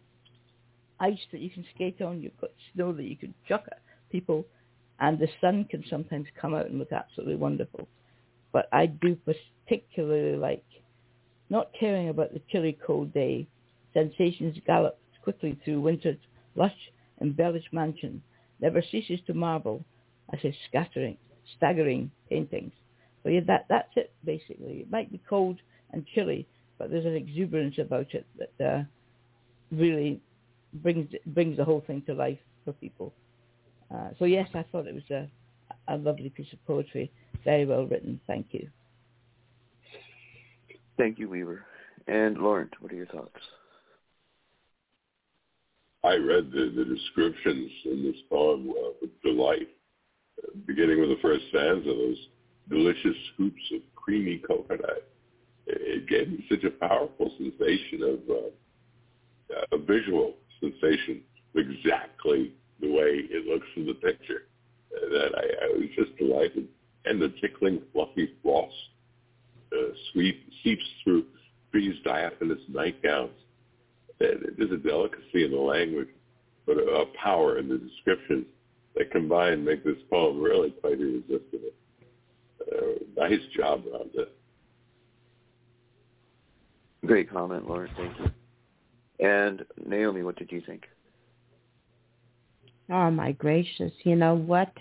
ice that you can skate on, you've got snow that you can chuck at people, and the sun can sometimes come out and look absolutely wonderful. But I do particularly like not caring about the chilly cold day. Sensations gallop quickly through winter's lush, embellished mansion never ceases to marvel at his staggering paintings. So yeah, that's it basically. It might be cold and chilly, but there's an exuberance about it that really brings the whole thing to life for people. So yes, I thought it was a lovely piece of poetry, very well written. Thank you.
Thank you, Weaver. And Lawrence, what are your thoughts?
I read the descriptions in this poem with delight. Beginning with the first stanza, those delicious scoops of creamy coconut. It gave me such a powerful sensation of a visual sensation, exactly the way it looks in the picture, that I was just delighted. And the tickling, fluffy floss seeps through Free's diaphanous nightgowns. There's a delicacy in the language, but a power in the descriptions that combined make this poem really quite irresistible. Nice job, Rhonda.
Great comment, Lawrence. Thank you. And Naomi, what did you think?
Oh my gracious! You know what?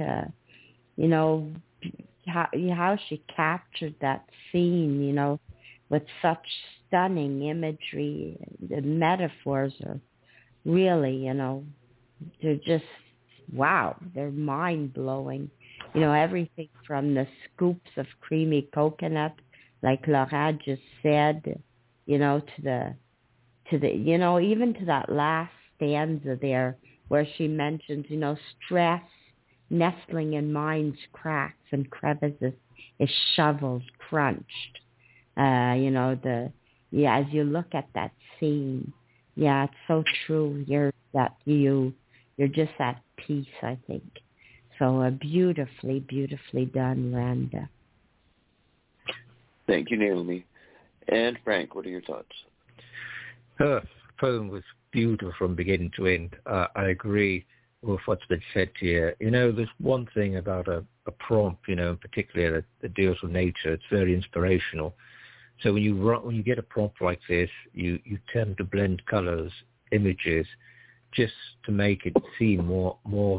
How she captured that scene. You know, with such stunning imagery. The metaphors are really, they're just wow. They're mind blowing. You know, everything from the scoops of creamy coconut, like Laura just said, to the even to that last stanza there where she mentions, stress nestling in mind's cracks and crevices is shoveled, crunched. As you look at that scene, yeah, it's so true. You're just at peace, I think. So beautifully, beautifully done, Rhonda.
Thank you, Naomi. And Frank, what are your thoughts?
Her poem was beautiful from beginning to end. I agree with what's been said here. There's one thing about a prompt, in particular that deals with nature. It's very inspirational. So when you get a prompt like this, you tend to blend colors, images, just to make it seem more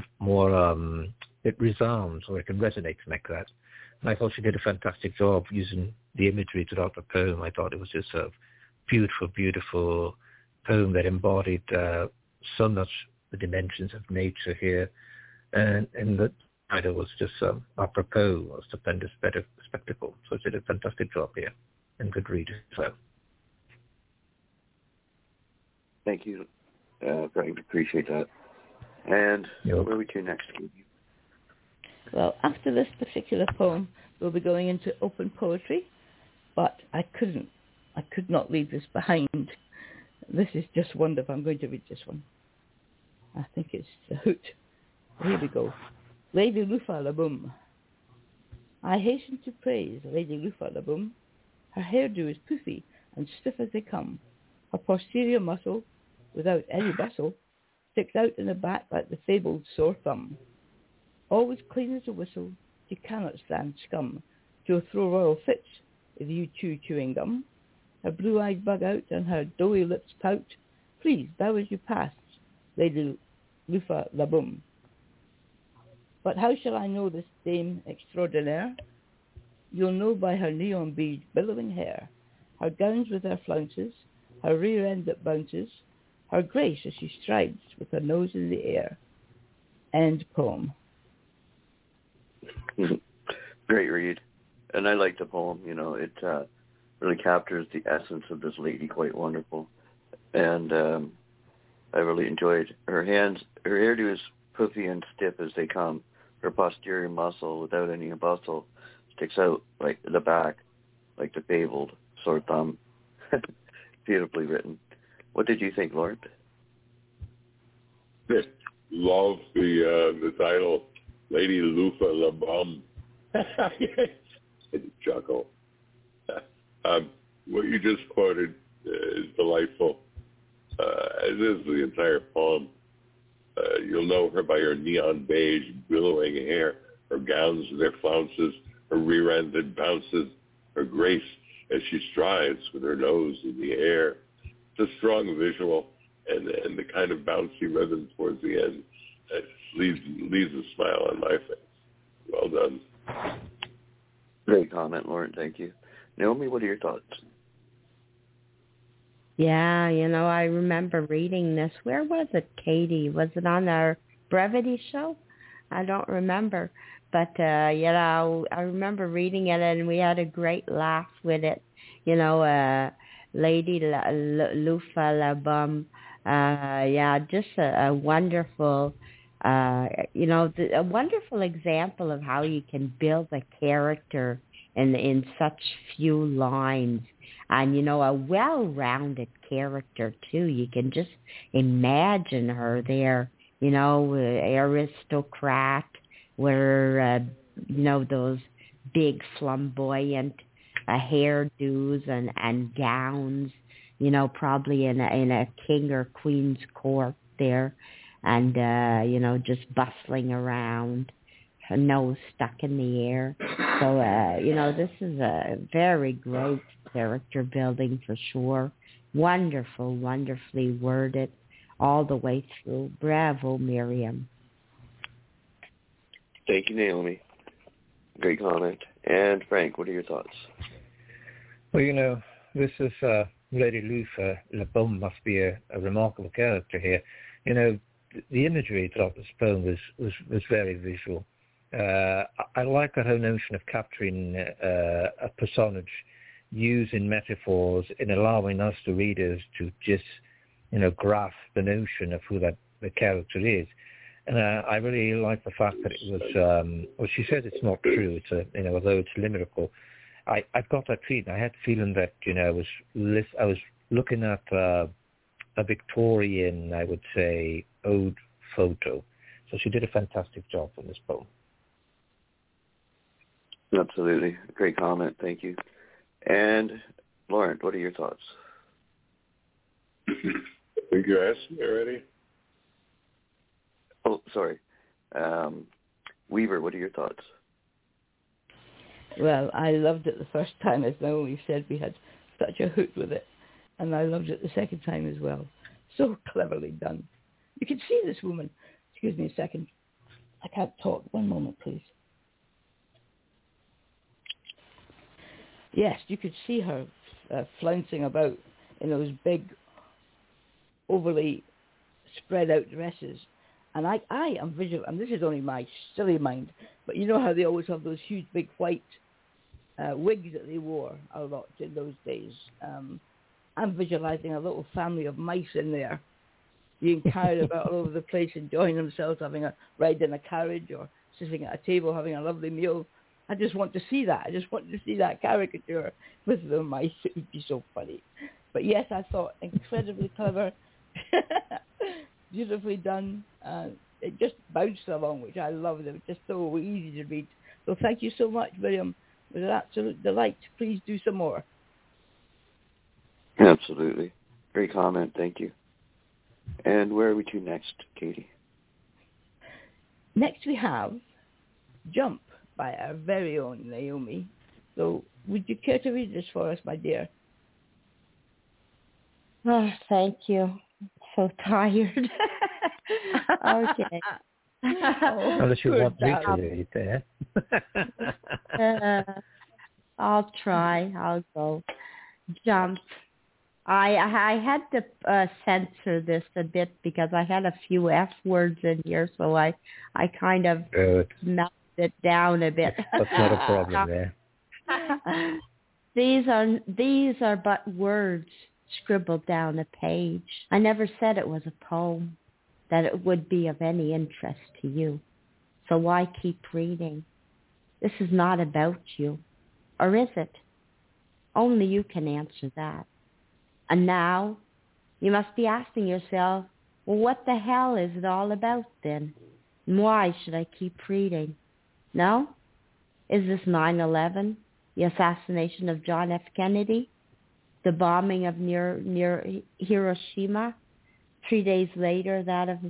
it resounds or it can resonate like that. And I thought she did a fantastic job using the imagery throughout the poem. I thought it was just a beautiful, beautiful poem that embodied so much the dimensions of nature here. And the title was just apropos, a stupendous spectacle. So she did a fantastic job here and good read as well.
Thank you, Frank. Appreciate that. And where are we to next?
Well, after this particular poem, we'll be going into open poetry, but I could not leave this behind. This is just wonderful. I'm going to read this one. I think it's the hoot. Here we go. Lady Lufa-Laboom. I hasten to praise Lady Lufa-Laboom. Her hairdo is poofy and stiff as they come. Her posterior muscle, without any bustle, sticks out in the back like the fabled sore thumb. Always clean as a whistle, she cannot stand scum. She'll throw royal fits if you chew chewing gum. Her blue eyes bug out and her doughy lips pout. Please bow as you pass, Lady Lufa-Laboom. But how shall I know this dame extraordinaire? You'll know by her neon bead billowing hair, her gowns with their flounces, her rear end that bounces, her grace as she strides with her nose in the air. End poem.
Great read. And I like the poem. It really captures the essence of this lady quite wonderful. And I really enjoyed her hands. Her hairdo is poofy and stiff as they come. Her posterior muscle, without any bustle, sticks out like the back, like the fabled sore thumb. Beautifully written. What did you think, Lord?
Love the title, Lady Lufa-Laboom. Chuckle. What you just quoted is delightful, as is the entire poem. You'll know her by her neon beige, billowing hair, her gowns and their flounces, her rear end that bounces, her grace as she strides with her nose in the air. It's a strong visual, and the kind of bouncy rhythm towards the end leaves a smile on my face. Well done.
Great comment, Lauren. Thank you. Naomi, what are your thoughts?
Yeah, I remember reading this. Where was it, Katie? Was it on our Brevity show? I don't remember. But, I remember reading it, and we had a great laugh with it. Lady Lufa La Bum. Just a wonderful, a wonderful example of how you can build a character in such few lines. And, a well-rounded character, too. You can just imagine her there, aristocrat, where, those big flamboyant hairdos and gowns, probably in a king or queen's court there, and, just bustling around, her nose stuck in the air. So, this is a very great character building for sure. Wonderful, wonderfully worded all the way through. Bravo, Miriam.
Thank you, Naomi. Great comment. And Frank, what are your thoughts?
Well, this is Lady Lufa La Bum must be a remarkable character here. The imagery throughout this poem was very visual. I like her notion of capturing a personage using metaphors and allowing us, the readers, to just, grasp the notion of who the character is. And I really like the fact that it was, she says it's not true. It's although it's lyrical. I got that feeling. I had the feeling that, I was looking at a Victorian, I would say, ode photo. So she did a fantastic job on this poem.
Absolutely. Great comment. Thank you. And Lauren, what are your thoughts?
I think you asked me already.
Oh, sorry. Weaver, what are your thoughts?
Well, I loved it the first time, as Naomi said. We had such a hoot with it. And I loved it the second time as well. So cleverly done. You can see this woman. Excuse me a second. I can't talk. One moment, please. Yes, you could see her flouncing about in those big, overly spread out dresses. And I am visual, and this is only my silly mind, but you know how they always have those huge big white wigs that they wore a lot in those days. I'm visualizing a little family of mice in there being carried about all over the place, enjoying themselves, having a ride in a carriage or sitting at a table having a lovely meal. I just want to see that. I just want to see that caricature with the mice. It would be so funny. But yes, I thought incredibly clever, beautifully done. It just bounced along, which I loved. It was just so easy to read. So thank you so much, Miriam. It was an absolute delight. Please do some more.
Absolutely. Great comment. Thank you. And where are we to next, Katie?
Next we have Jump by our very own Naomi. So would you care to read this for us, my dear?
Oh, thank you. So tired. Okay.
Unless you want me to read it there.
I'll try. I'll go. Jump. I had to censor this a bit because I had a few F words in here, so I kind of melted it down a bit.
That's not a problem there.
These are but words scribbled down a page. I never said it was a poem, that it would be of any interest to you. So why keep reading? This is not about you. Or is it? Only you can answer that. And now you must be asking yourself, well, what the hell is it all about then? And why should I keep reading? No? Is this 9/11, the assassination of John F. Kennedy, the bombing of near Hiroshima, 3 days later that of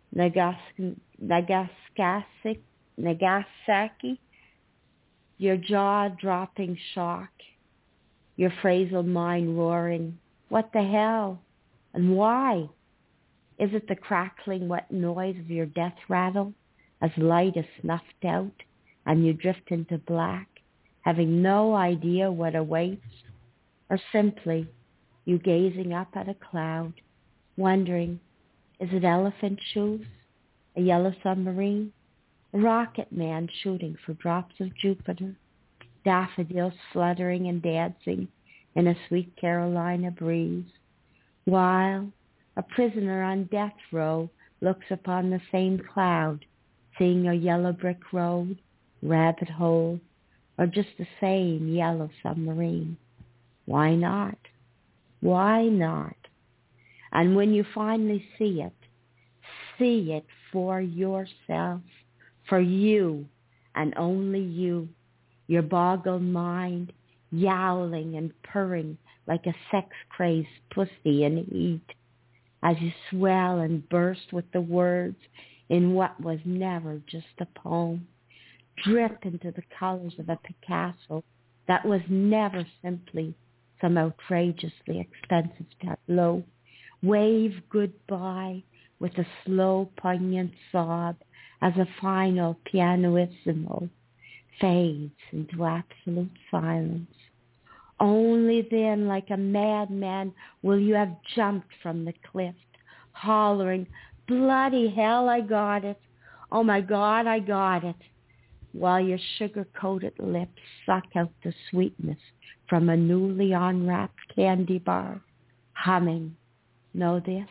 Nagasaki, your jaw-dropping shock, your phrasal mind roaring, what the hell? And why? Is it the crackling wet noise of your death rattle as light is snuffed out and you drift into black, having no idea what awaits? Or simply you gazing up at a cloud, wondering, is it elephant shoes, a yellow submarine, a rocket man shooting for drops of Jupiter, daffodils fluttering and dancing in a sweet Carolina breeze, while a prisoner on death row looks upon the same cloud, seeing a yellow brick road, rabbit hole, or just the same yellow submarine. Why not? Why not? And when you finally see it for yourself, for you and only you, your boggled mind yowling and purring like a sex-crazed pussy in heat, as you swell and burst with the words in what was never just a poem, drip into the colors of a Picasso that was never simply some outrageously expensive tableau, wave goodbye with a slow, poignant sob as a final pianissimo fades into absolute silence. Only then, like a madman, will you have jumped from the cliff, hollering, bloody hell, I got it. Oh, my God, I got it. While your sugar-coated lips suck out the sweetness from a newly unwrapped candy bar, humming, know this,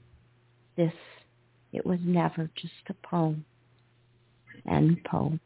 it was never just a poem. End poem.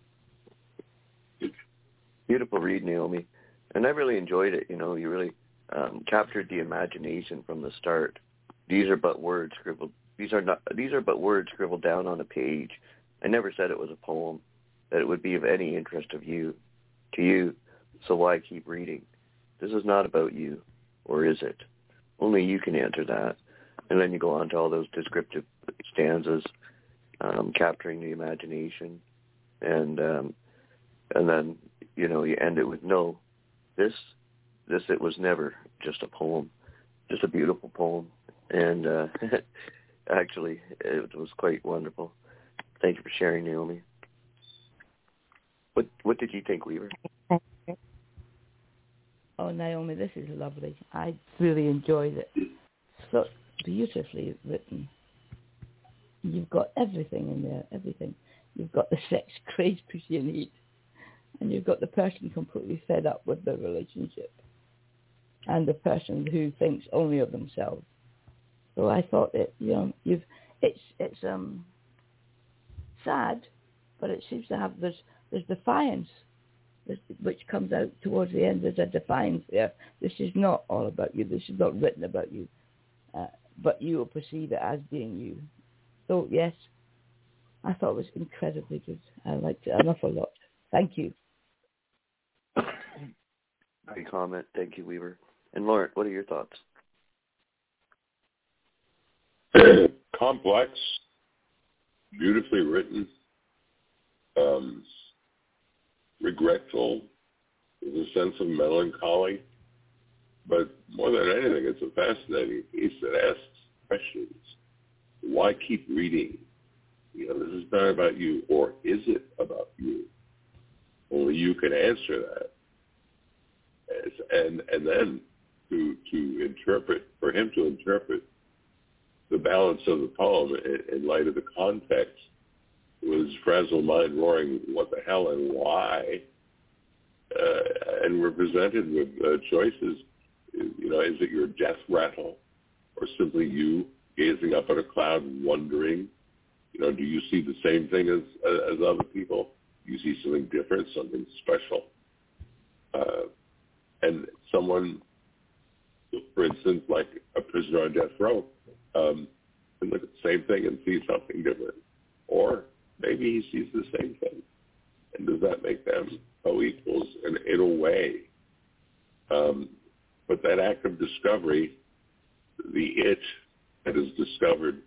Beautiful read, Naomi. And I really enjoyed it. You know, you really captured the imagination from the start. These are but words scribbled. These are but words scribbled down on a page. I never said it was a poem, that it would be of any interest to you. So why keep reading? This is not about you, or is it? Only you can answer that. And then you go on to all those descriptive stanzas, capturing the imagination, and then you end it with no. This it was never just a poem, just a beautiful poem, and actually it was quite wonderful. Thank you for sharing, Naomi. What did you think, Weaver?
Oh, Naomi, this is lovely. I really enjoyed it. So beautifully written. You've got everything in there, everything. You've got the sex craze you need, and you've got the person completely fed up with the relationship, and the person who thinks only of themselves. So I thought that it's sad, but it seems to have there's defiance, which comes out towards the end. There's a defiance there. This is not all about you. This is not written about you, but you will perceive it as being you. So yes, I thought it was incredibly good. I liked it an awful lot. Thank you.
Great comment. Thank you, Weaver. And Lauren, what are your thoughts?
Complex, beautifully written, regretful, with a sense of melancholy, but more than anything, it's a fascinating piece that asks questions. Why keep reading? This is not about you, or is it about you? Only you can answer that. And then to interpret, for him to interpret the balance of the poem in light of the context, with his frazzled mind roaring, what the hell and why? And we're presented with choices. Is it your death rattle, or simply you gazing up at a cloud wondering? Do you see the same thing as other people? Do you see something different, something special? And someone, for instance, like a prisoner on death row, can look at the same thing and see something different. Or maybe he sees the same thing. And does that make them co-equals in a way? But that act of discovery, the it that is discovered,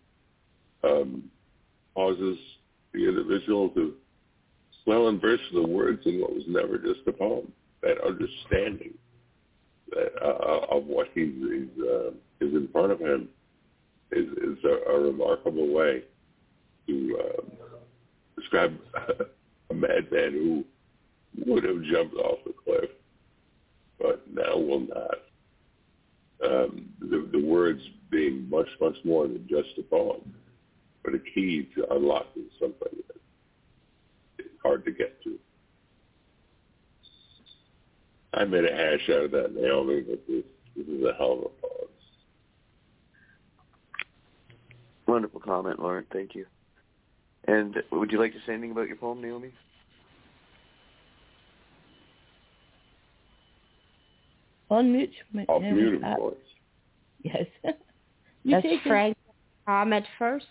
causes the individual to swell and burst the words in what was never just a poem. That understanding of what is in front of him, is a remarkable way to describe a madman who would have jumped off the cliff, but now will not. The words being much, much more than just a poem, but a key to unlocking something that is hard to get to. I made a hash out of that, Naomi, but this is a hell of a poem.
Wonderful comment, Lauren. Thank you. And would you like to say anything about your poem, Naomi?
Unmute.
Off mute, of course.
Yes.
Does Frank comment first?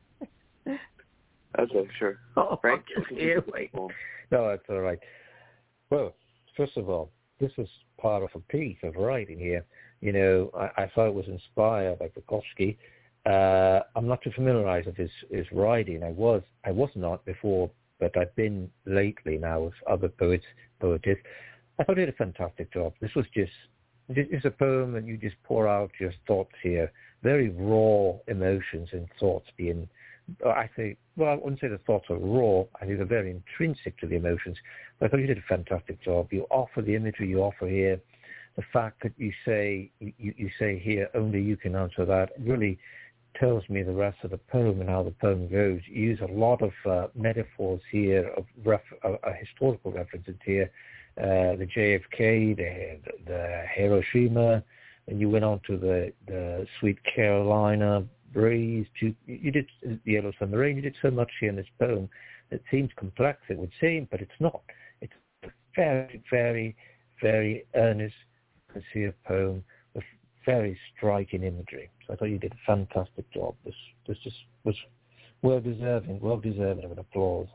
Okay, sure. Frank,
wait. No, that's all right. Well, first of all, this is part of a piece of writing here. You know, I thought it was inspired by Bukowski. I'm not too familiarized with his writing. I was not before, but I've been lately now with other poetess. I thought he did a fantastic job. This is a poem and you just pour out your thoughts here, very raw emotions and thoughts being, I wouldn't say the thoughts are raw, I think they're very intrinsic to the emotions, but I thought you did a fantastic job. You offer the imagery you offer here, the fact that you say here, only you can answer that, really tells me the rest of the poem and how the poem goes. You use a lot of metaphors here, of historical references here, the JFK, the Hiroshima, and you went on to the Sweet Carolina breeze. You did the Yellow Submarine. You did so much here in this poem. It seems complex, it would seem, but it's not. It's a very, very, very earnest, sincere poem with very striking imagery. So I thought you did a fantastic job. This just was well deserving of an applause.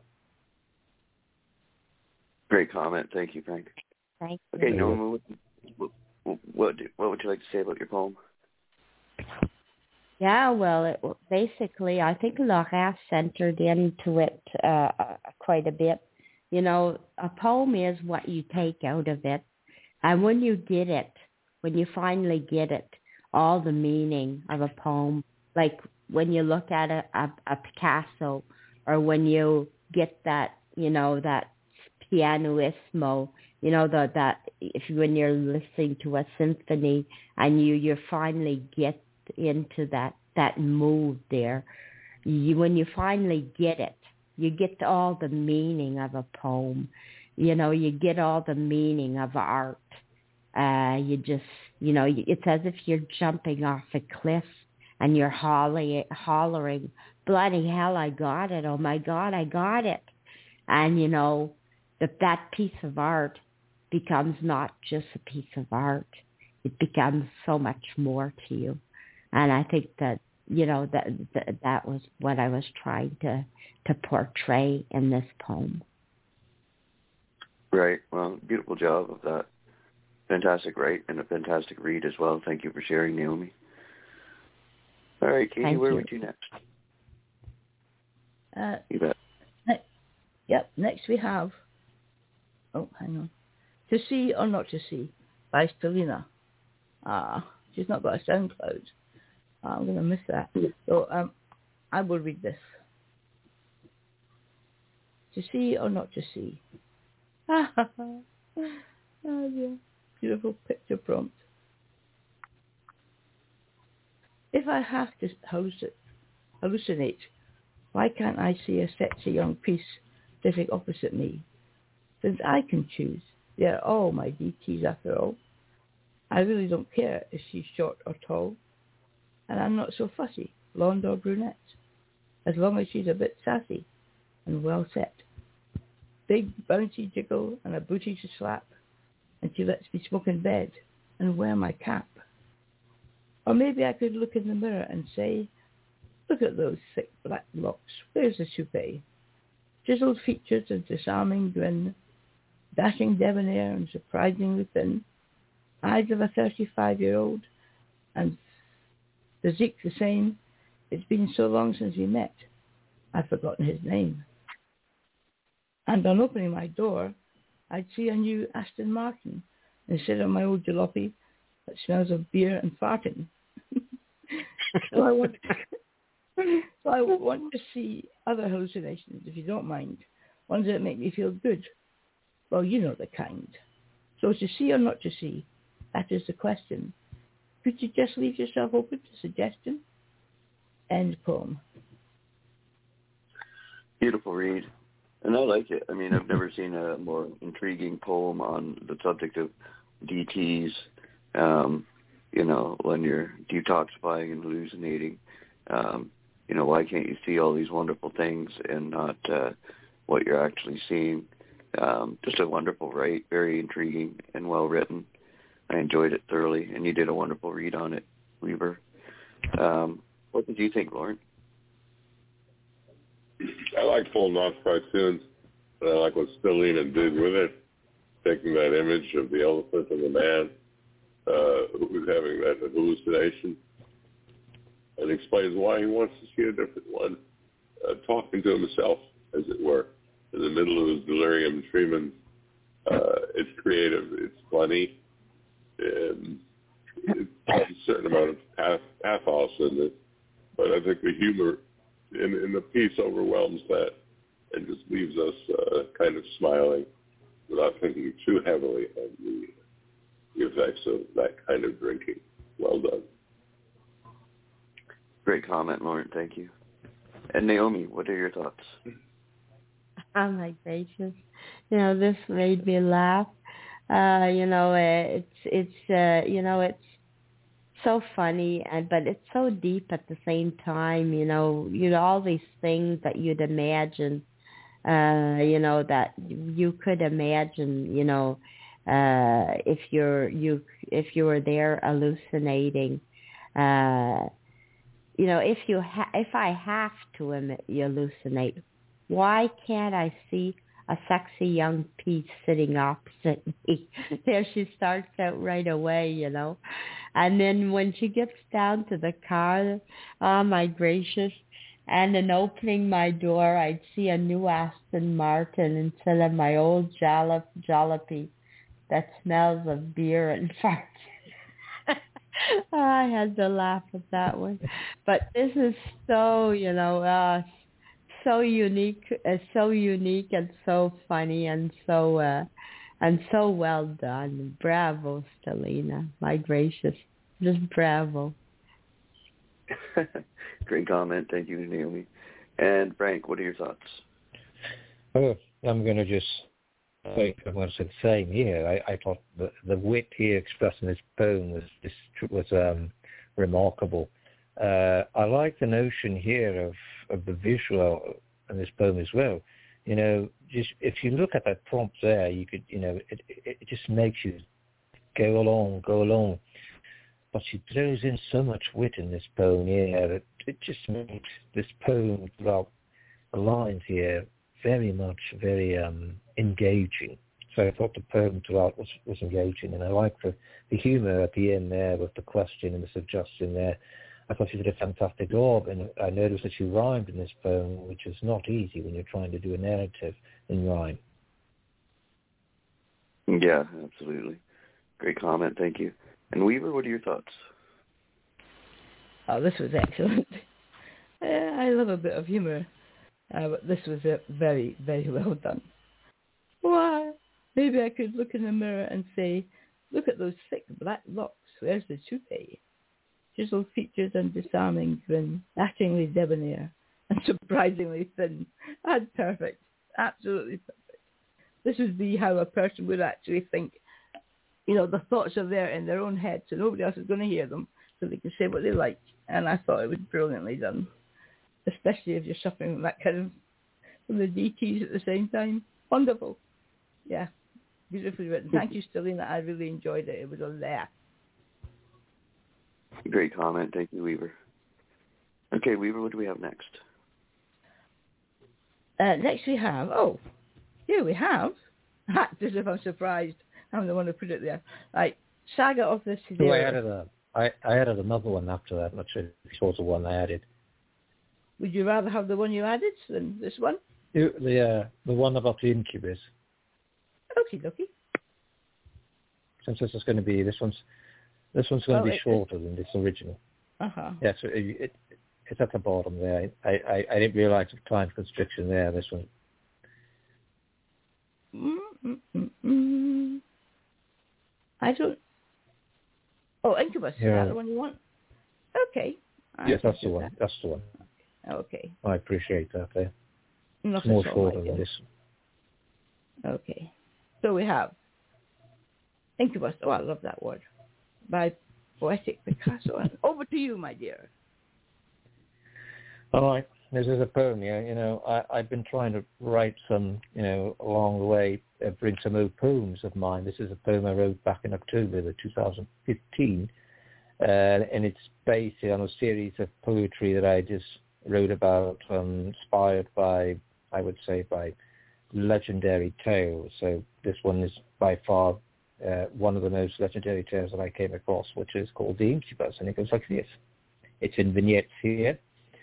Great comment. Thank you, Frank.
Thank you.
Okay, Norma, what would you like to say about your poem?
Yeah, well, basically, I think Laura centered into it quite a bit. You know, a poem is what you take out of it. And when you finally get it, all the meaning of a poem, like when you look at a Picasso, or when you get that, you know, that pianissimo, you know, when you're listening to a symphony and you finally get into that mood there, when you finally get it, you get all the meaning of a poem. You know, you get all the meaning of art. You just, you know, it's as if you're jumping off a cliff and you're hollering, bloody hell, I got it. Oh my God, I got it. And, you know, that piece of art becomes not just a piece of art. It becomes so much more to you. And I think that, you know, that was what I was trying to portray in this poem.
Right. Well, beautiful job of that. Fantastic write and a fantastic read as well. Thank you for sharing, Naomi. All right, Katie, where are we to next? You bet.
Yep, next we have, hang on, To See or Not to See by Stelina. She's not got a SoundCloud. I'm going to miss that. So I will read this. To see or not to see. Oh dear. Beautiful picture prompt. If I have to hallucinate, why can't I see a sexy young priest sitting opposite me? Since I can choose, they are all my DTs after all. I really don't care if she's short or tall, and I'm not so fussy, blonde or brunette, as long as she's a bit sassy and well set. Big bouncy jiggle and a booty to slap, and she lets me smoke in bed and wear my cap. Or maybe I could look in the mirror and say, look at those thick black locks, where's the toupee? Chiseled features and disarming grin, dashing debonair and surprisingly thin, eyes of a 35-year-old, and physique the same. It's been so long since we met, I've forgotten his name. And on opening my door, I'd see a new Aston Martin instead of my old jalopy that smells of beer and farting. So I want to see other hallucinations, if you don't mind. Ones that make me feel good. Well, you know the kind. So to see or not to see, that is the question. Could you just leave yourself open to suggestion? End poem.
Beautiful read. And I like it. I mean, I've never seen a more intriguing poem on the subject of DTs, when you're detoxifying and hallucinating. Why can't you see all these wonderful things and not what you're actually seeing? Just a wonderful write, very intriguing and well written. I enjoyed it thoroughly, and you did a wonderful read on it, Weaver. What did you think, Lauren?
I like Full Knots cartoons, and I like what Stellina did with it, taking that image of the elephant and the man who was having that hallucination, and explains why he wants to see a different one, talking to himself, as it were, in the middle of his delirium treatment. It's creative, it's funny, and it's a certain amount of pathos in it, but I think the humor in the piece overwhelms that and just leaves us kind of smiling without thinking too heavily on the effects of that kind of drinking. Well done.
Great comment, Lauren. Thank you. And Naomi, what are your thoughts?
Oh my gracious! This made me laugh. It's so funny, but it's so deep at the same time. All these things that you'd imagine, that you could imagine. If you were there hallucinating. If I have to hallucinate, why can't I see a sexy young piece sitting opposite me? There she starts out right away, And then when she gets down to the car, oh my gracious, and in opening my door, I'd see a new Aston Martin instead of my old jalopy that smells of beer and farts. I had to laugh at that one. But this is so, so unique and so funny and so well done. Bravo, Stellina. My gracious. Just bravo.
Great comment. Thank you, Naomi. And Frank, what are your thoughts?
Oh, I'm going to just say what I said the same here. I thought the wit here expressed in this poem was remarkable. I like the notion here of the visual in this poem as well. Just if you look at that prompt there, you could, it just makes you go along. But she throws in so much wit in this poem here that it just makes this poem throughout the lines here very engaging. So I thought the poem throughout was engaging, and I like the humour at the end there with the question and the suggestion there. I thought she did a fantastic job, and I noticed that she rhymed in this poem, which is not easy when you're trying to do a narrative in rhyme.
Yeah, absolutely. Great comment, thank you. And Weaver, what are your thoughts?
Oh, this was excellent. I love a bit of humour, but this was very, very well done. Why? Maybe I could look in the mirror and say, look at those thick black locks, where's the toupee? Chiseled features and disarming grin, dashingly debonair and surprisingly thin. That's perfect. Absolutely perfect. This would be how a person would actually think. The thoughts are there in their own head, so nobody else is going to hear them, so they can say what they like. And I thought it was brilliantly done, especially if you're suffering from that kind of from the DTs at the same time. Wonderful. Yeah, beautifully written. Thank you, Stellina. I really enjoyed it. It was a laugh.
Great comment. Thank you, Weaver. Okay, Weaver, what do we have next?
Next we have, we have, as if I'm surprised. I'm the one who put it there. Right, Saga of the Sidera.
I added another one after that. I'm not sure if it was the one I added.
Would you rather have the one you added than this one?
The one about the incubus.
Okie dokie.
Since this is going to be this one's going to be shorter than this original. Yes, it's at the bottom there. I didn't realize the time constriction there. This one.
I don't. Oh, Incubus. Is that the one you want? Okay.
Yes, that's the one. That's the one.
Okay.
I appreciate that.
Not
it's more
at all,
shorter than this.
Okay. So we have Incubus. Oh, I love that word. By Poetic Picasso. And over to you, my dear.
All right. This is a poem here. You know, I've been trying to write some, you know, along the way, bring some old poems of mine. This is a poem I wrote back in October of 2015. And it's based on a series of poetry that I just wrote about, inspired by, I would say, by legendary tales. So this one is by far one of the most legendary tales that I came across, which is called The Incubus, and it goes like this. It's in vignettes here.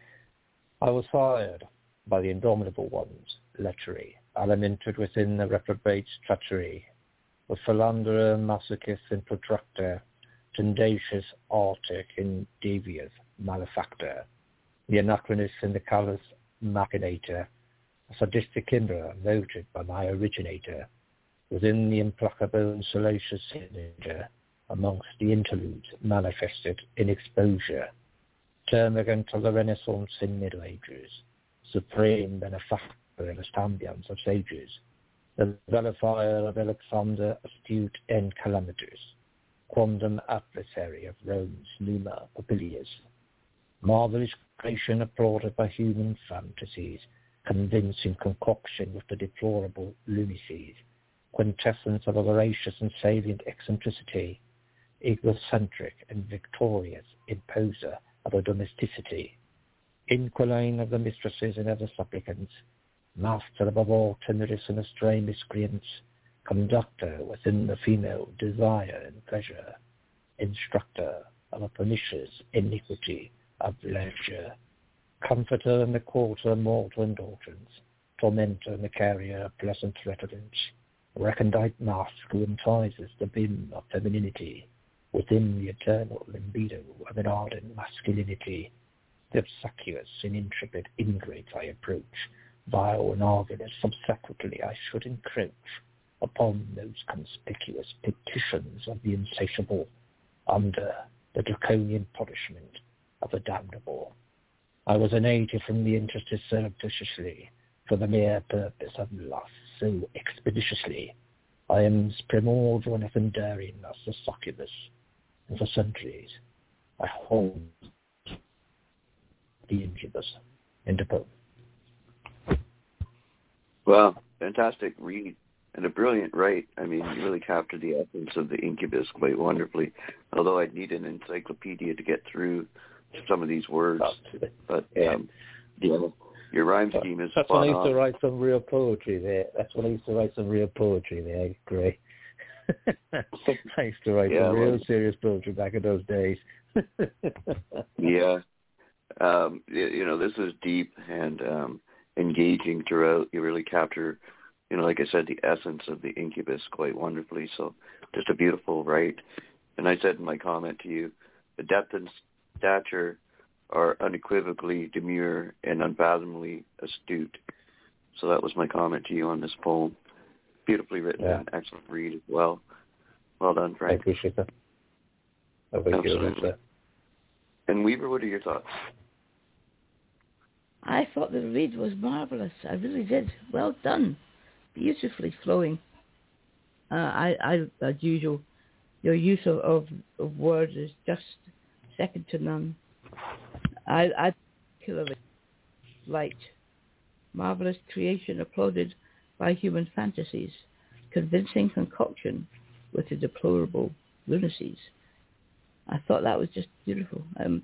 I was fired by the indomitable ones, lechery, alimented within the reprobate's treachery, with philanderer, masochist, and protractor, tendacious, arctic, and devious malefactor, the anachronist and the callous machinator, a sadistic kimberer voted by my originator, within the implacable and salacious signature, amongst the interludes manifested in exposure, termagant of the Renaissance and Middle Ages, supreme benefactor in the ambience of sages, the vilifier of Alexander, astute and calamitous, quondam adversary of Rome's Numa Pompilius, marvelous creation applauded by human fantasies, convincing concoction with the deplorable lunacies, quintessence of a voracious and salient eccentricity, egocentric and victorious imposer of a domesticity, inquiline of the mistresses and other supplicants, master above all timorous and astray miscreants, conductor within the female desire and pleasure, instructor of a pernicious iniquity of leisure, comforter in the quarter of mortal indulgence, tormentor in the carrier of pleasant residence, recondite mask who entices the beam of femininity within the eternal libido of an ardent masculinity. The obsequious and intrepid ingrate I approach, vile and argument subsequently I should encroach upon those conspicuous petitions of the insatiable, under the draconian punishment of the damnable. I was an agent from the interested surreptitiously, for the mere purpose of lust, so expeditiously. I am as primordial and enduring as the succubus, and for centuries I hold the incubus in the poem.
Well, fantastic read and a brilliant write. I mean, you really captured the essence of the incubus quite wonderfully, although I'd need an encyclopedia to get through some of these words. But your rhyme scheme is
That's
spot
when I used
on.
to write some real poetry there. Gray. I used to write some real serious poetry back in those days.
Yeah. You know, this is deep and engaging throughout. You really capture, you know, like I said, the essence of the incubus quite wonderfully. So just a beautiful write. And I said in my comment to you, the depth and stature are unequivocally demure and unfathomably astute. So that was my comment to you on this poem. Beautifully written and excellent read as well. Well done, Frank.
I appreciate that.
Absolutely. And Weaver, what are your thoughts?
I thought the read was marvelous. I really did. Well done. Beautifully flowing. I as usual, your use of words is just second to none. I particularly liked marvelous creation applauded by human fantasies, convincing concoction with the deplorable lunacies. I thought that was just beautiful.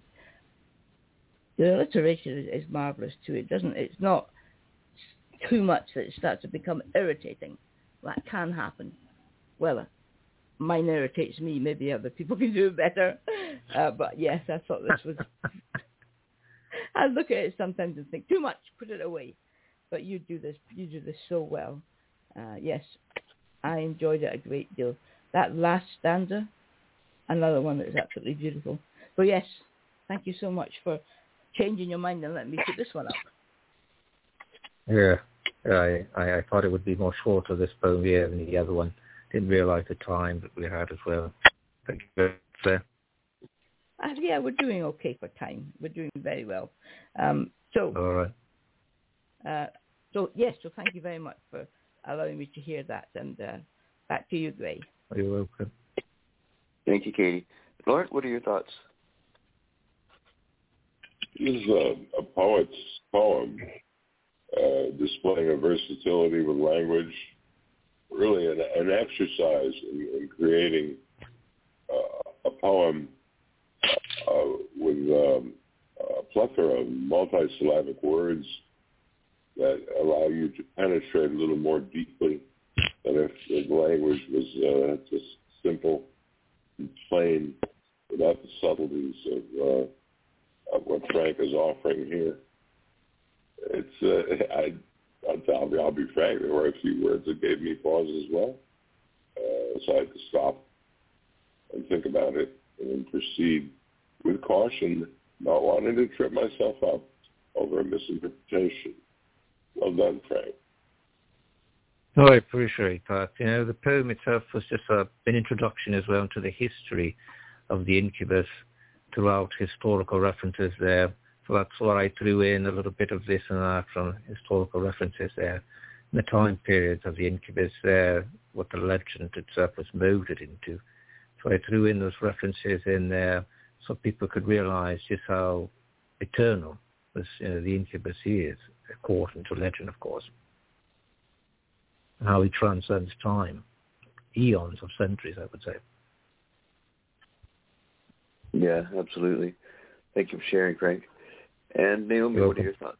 The alliteration is marvelous too. It's not too much that it starts to become irritating. That can happen. Well, mine irritates me. Maybe other people can do it better. But yes, I thought this was... I look at it sometimes and think, too much, put it away. But you do this so well. Yes, I enjoyed it a great deal. That last stanza, another one that is absolutely beautiful. So yes, thank you so much for changing your mind and letting me put this one up.
Yeah, I thought it would be more shorter, this poem here, than the other one. Didn't realize the time that we had as well. Thank you very much.
Yeah, we're doing okay for time. We're doing very well.
All right.
So thank you very much for allowing me to hear that. And back to you, Gray.
You're welcome.
Thank you, Katie. Lord, what are your thoughts?
This is a poet's poem displaying a versatility with language, really an exercise in creating a poem with a plethora of multisyllabic words that allow you to penetrate a little more deeply than if the language was just simple and plain without the subtleties of what Frank is offering here. I'll be frank, there were a few words that gave me pause as well. So I had to stop and think about it and then proceed with caution, not wanting to trip myself up over a misinterpretation. Well done, Frank.
No, I appreciate that. The poem itself was just an introduction as well to the history of the incubus throughout historical references there. So that's what I threw in, a little bit of this and that from historical references there. And the time periods of the incubus there, what the legend itself was molded into. So I threw in those references in there so people could realize just how eternal this, the incubus is, according to legend, of course. And how he transcends time, eons of centuries, I would say.
Yeah, absolutely. Thank you for sharing, Frank. And Naomi, what are your thoughts?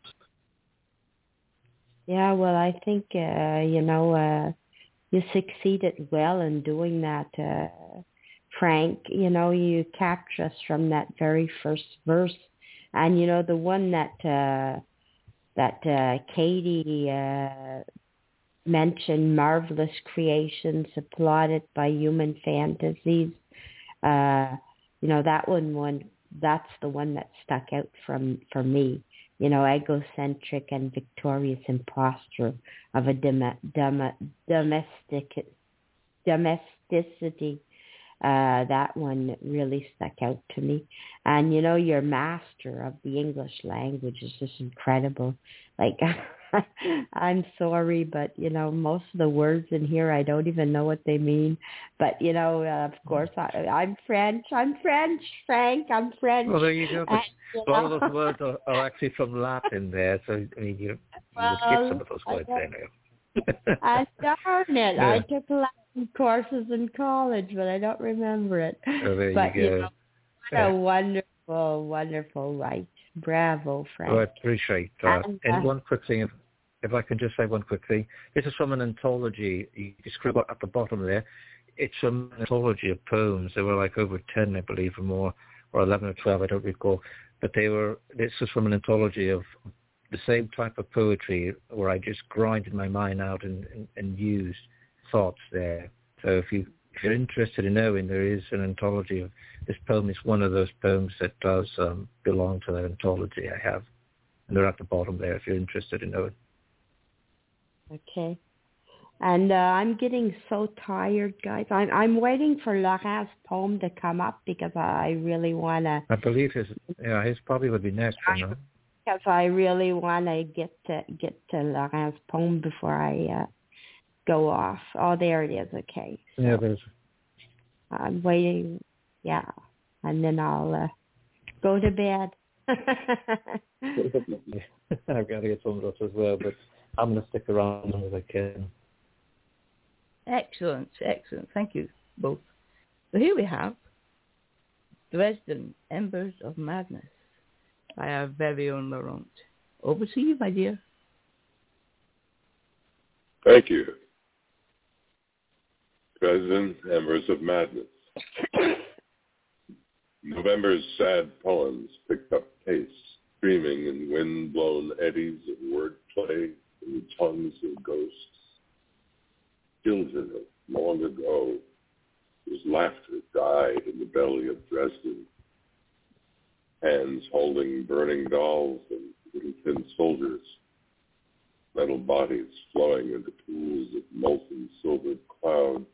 Yeah, well, I think, you succeeded well in doing that, Frank. You captured us from that very first verse. And, the one that Katie mentioned, marvelous creations applauded by human fantasies, that one, that's the one that stuck out for me. Egocentric and victorious impostor of a domesticity. That one really stuck out to me. And, your master of the English language is just incredible. Like, I'm sorry, but, most of the words in here, I don't even know what they mean. But, of course, I'm French, Frank, I'm French.
Well, there you go. But all of those words are actually from Latin there, so, I mean, you would get some of those words there now.
Darn it.
Yeah.
I took Latin courses in college, but I don't remember it.
Oh, there
but,
you go.
What a wonderful, wonderful right. Bravo, Frank.
Oh, I appreciate that. And one quick thing, if I can just say one quick thing. This is from an anthology. You scribble at the bottom there. It's from an anthology of poems. There were like over 10, I believe, or more, or 11 or 12, I don't recall. But this is from an anthology of the same type of poetry where I just grinded my mind out and used thoughts there. So if you're interested in knowing, there is an anthology of this poem. Is one of those poems that does belong to that anthology I have. And they're at the bottom there if you're interested in knowing.
Okay. And I'm getting so tired, guys. I'm waiting for Laurent's poem to come up because I really want to...
I believe his probably would be next.
Because I really want to get to Laurent's poem before I go off. Oh, there it is. Okay. So
yeah, there's...
I'm waiting. Yeah. And then I'll go to bed.
I've got to get some of those as well, but I'm going to stick around as long as I can.
Excellent. Thank you both. So here we have Dresden, Embers of Madness by our very own Laurent. Over to you, my dear.
Thank you. Dresden, Embers of Madness. November's sad poems picked up pace, streaming in wind-blown eddies of wordplay in the tongues of ghosts. Children of long ago, whose laughter died in the belly of Dresden. hands holding burning dolls and little tin soldiers, metal bodies flowing into pools of molten silvered cloud,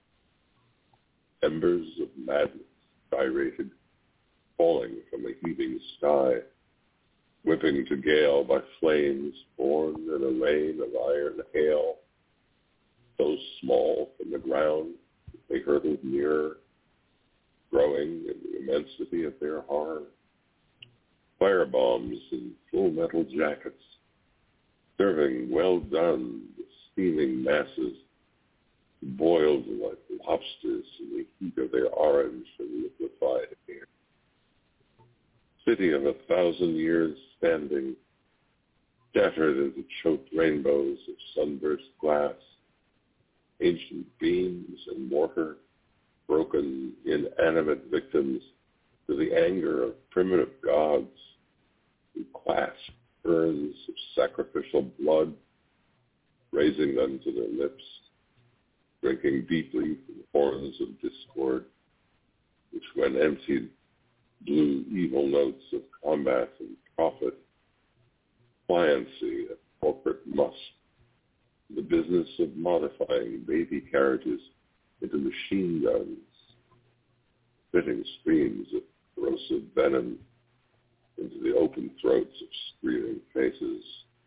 embers of madness gyrated, falling from a heaving sky, whipping to gale by flames born in a rain of iron hail, so small from the ground that they hurtled nearer, growing in the immensity of their horror. Firebombs in full metal jackets, serving well done the steaming masses, boiled like lobsters in the heat of their orange and liquefied air. City of 1,000 years standing, shattered into choked rainbows of sunburst glass, ancient beams and mortar, broken inanimate victims to the anger of primitive gods who clasped urns of sacrificial blood, raising them to their lips, drinking deeply from horns of discord, which when emptied blew evil notes of combat and profit, pliancy of corporate must, the business of modifying baby carriages into machine guns, spitting streams of corrosive venom into the open throats of screaming faces.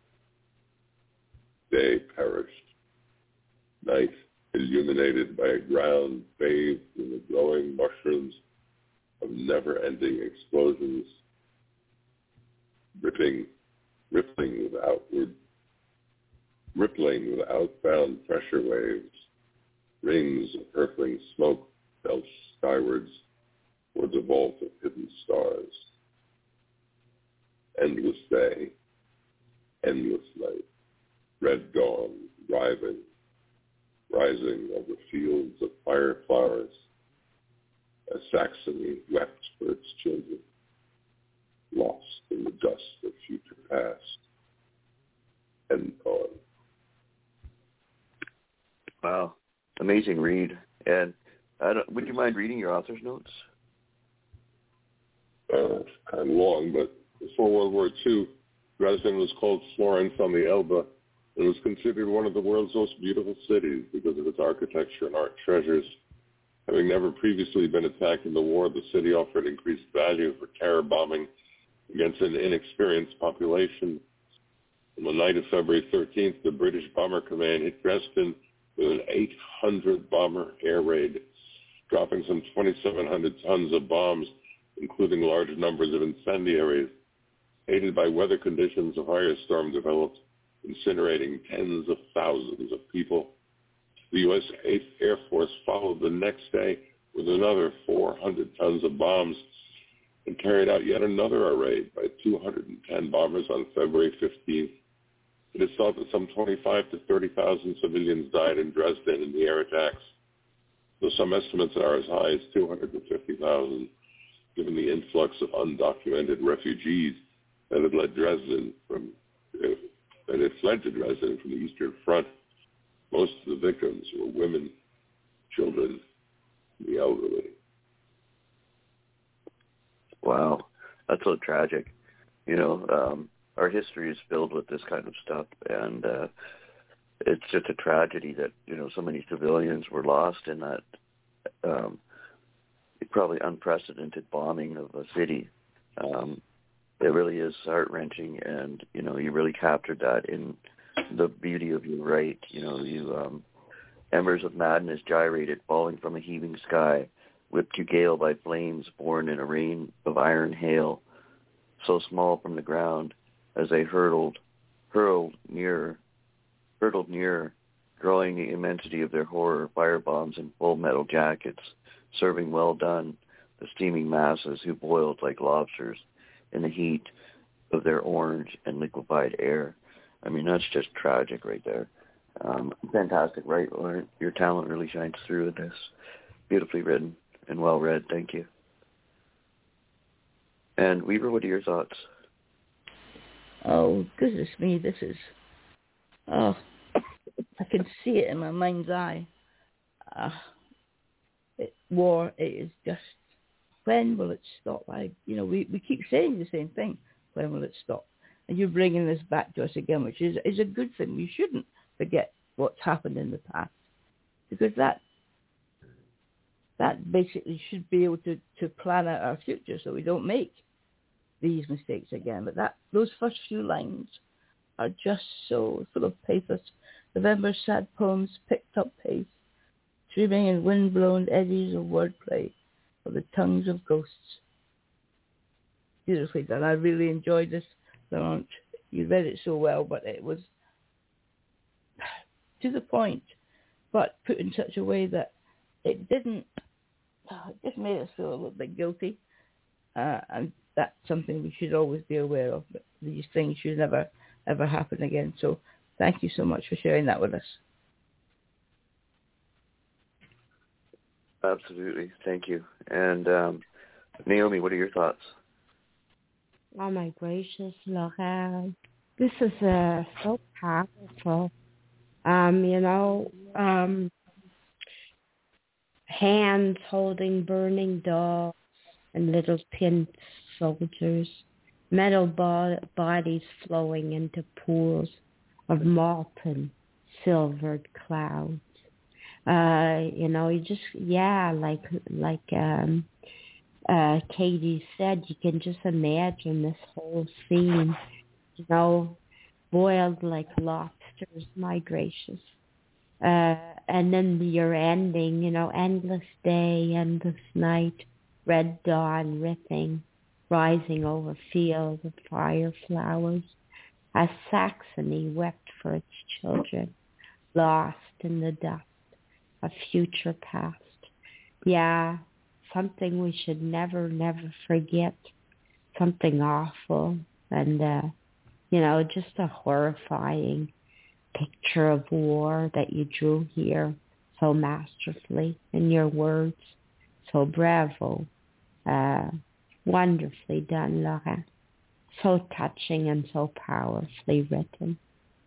Day perished. Night illuminated by a ground bathed in the glowing mushrooms of never-ending explosions, rippling with outbound pressure waves, rings of hurtling smoke belched skywards towards a vault of hidden stars. Endless day, endless night, red dawn rising over fields of fire flowers, as Saxony wept for its children, lost in the dust of future past. End poem.
Wow, amazing read. And would you mind reading your author's notes?
It's kind of long, but before World War II, Dresden was called Florence on the Elbe and was considered one of the world's most beautiful cities because of its architecture and art treasures. Having never previously been attacked in the war, the city offered increased value for terror bombing against an inexperienced population. On the night of February 13th, the British Bomber Command hit Dresden with an 800-bomber air raid, dropping some 2,700 tons of bombs, including large numbers of incendiaries. Aided by weather conditions, a firestorm developed, incinerating tens of thousands of people. The U.S. 8th Air Force followed the next day with another 400 tons of bombs and carried out yet another raid by 210 bombers on February 15th. It is thought that some 25 to 30,000 civilians died in Dresden in the air attacks, though some estimates are as high as 250,000, given the influx of undocumented refugees that had fled to Dresden from the Eastern Front. Most of the victims were women, children, and the elderly.
Wow, that's so tragic. You know, our history is filled with this kind of stuff, and it's just a tragedy that, you know, so many civilians were lost in that probably unprecedented bombing of a city. It really is heart-wrenching, and, you know, you really captured that in the beauty of your right. You know, embers of madness gyrated, falling from a heaving sky, whipped to gale by flames born in a rain of iron hail, so small from the ground as they hurtled nearer, growing the immensity of their horror, firebombs in full metal jackets, serving well done the steaming masses who boiled like lobsters in the heat of their orange and liquefied air. I mean, that's just tragic right there. Fantastic, right? Your talent really shines through in this. Beautifully written and well read. Thank you. And Weaver, what are your thoughts?
Oh, goodness me, this is... Oh, I can see it in my mind's eye. War, it is just when will it stop? We keep saying the same thing. When will it stop? And you're bringing this back to us again, which is a good thing. We shouldn't forget what's happened in the past, because that basically should be able to plan out our future so we don't make these mistakes again. But those first few lines are just so full of pathos. November's sad poems picked up pace, streaming in wind-blown eddies of wordplay of the tongues of ghosts. Beautifully done. I really enjoyed this, Laurent. You read it so well, but it was to the point, but put in such a way that it didn't. It just made us feel a little bit guilty, and that's something we should always be aware of. But these things should never, ever happen again. So thank you so much for sharing that with us.
Absolutely. Thank you. And Naomi, what are your thoughts?
Oh, my gracious, Laura. This is so powerful. Hands holding burning dolls and little pinned soldiers, metal bodies flowing into pools of molten silvered clouds. Katie said, you can just imagine this whole scene, boiled like lobsters, my gracious. And then your ending, endless day, endless night, red dawn ripping, rising over fields of fire flowers, as Saxony wept for its children, lost in the dust of future past. Yeah, something we should never, never forget, something awful, and, just a horrifying picture of war that you drew here so masterfully in your words. So bravo. Wonderfully done, Laura. So touching and so powerfully written.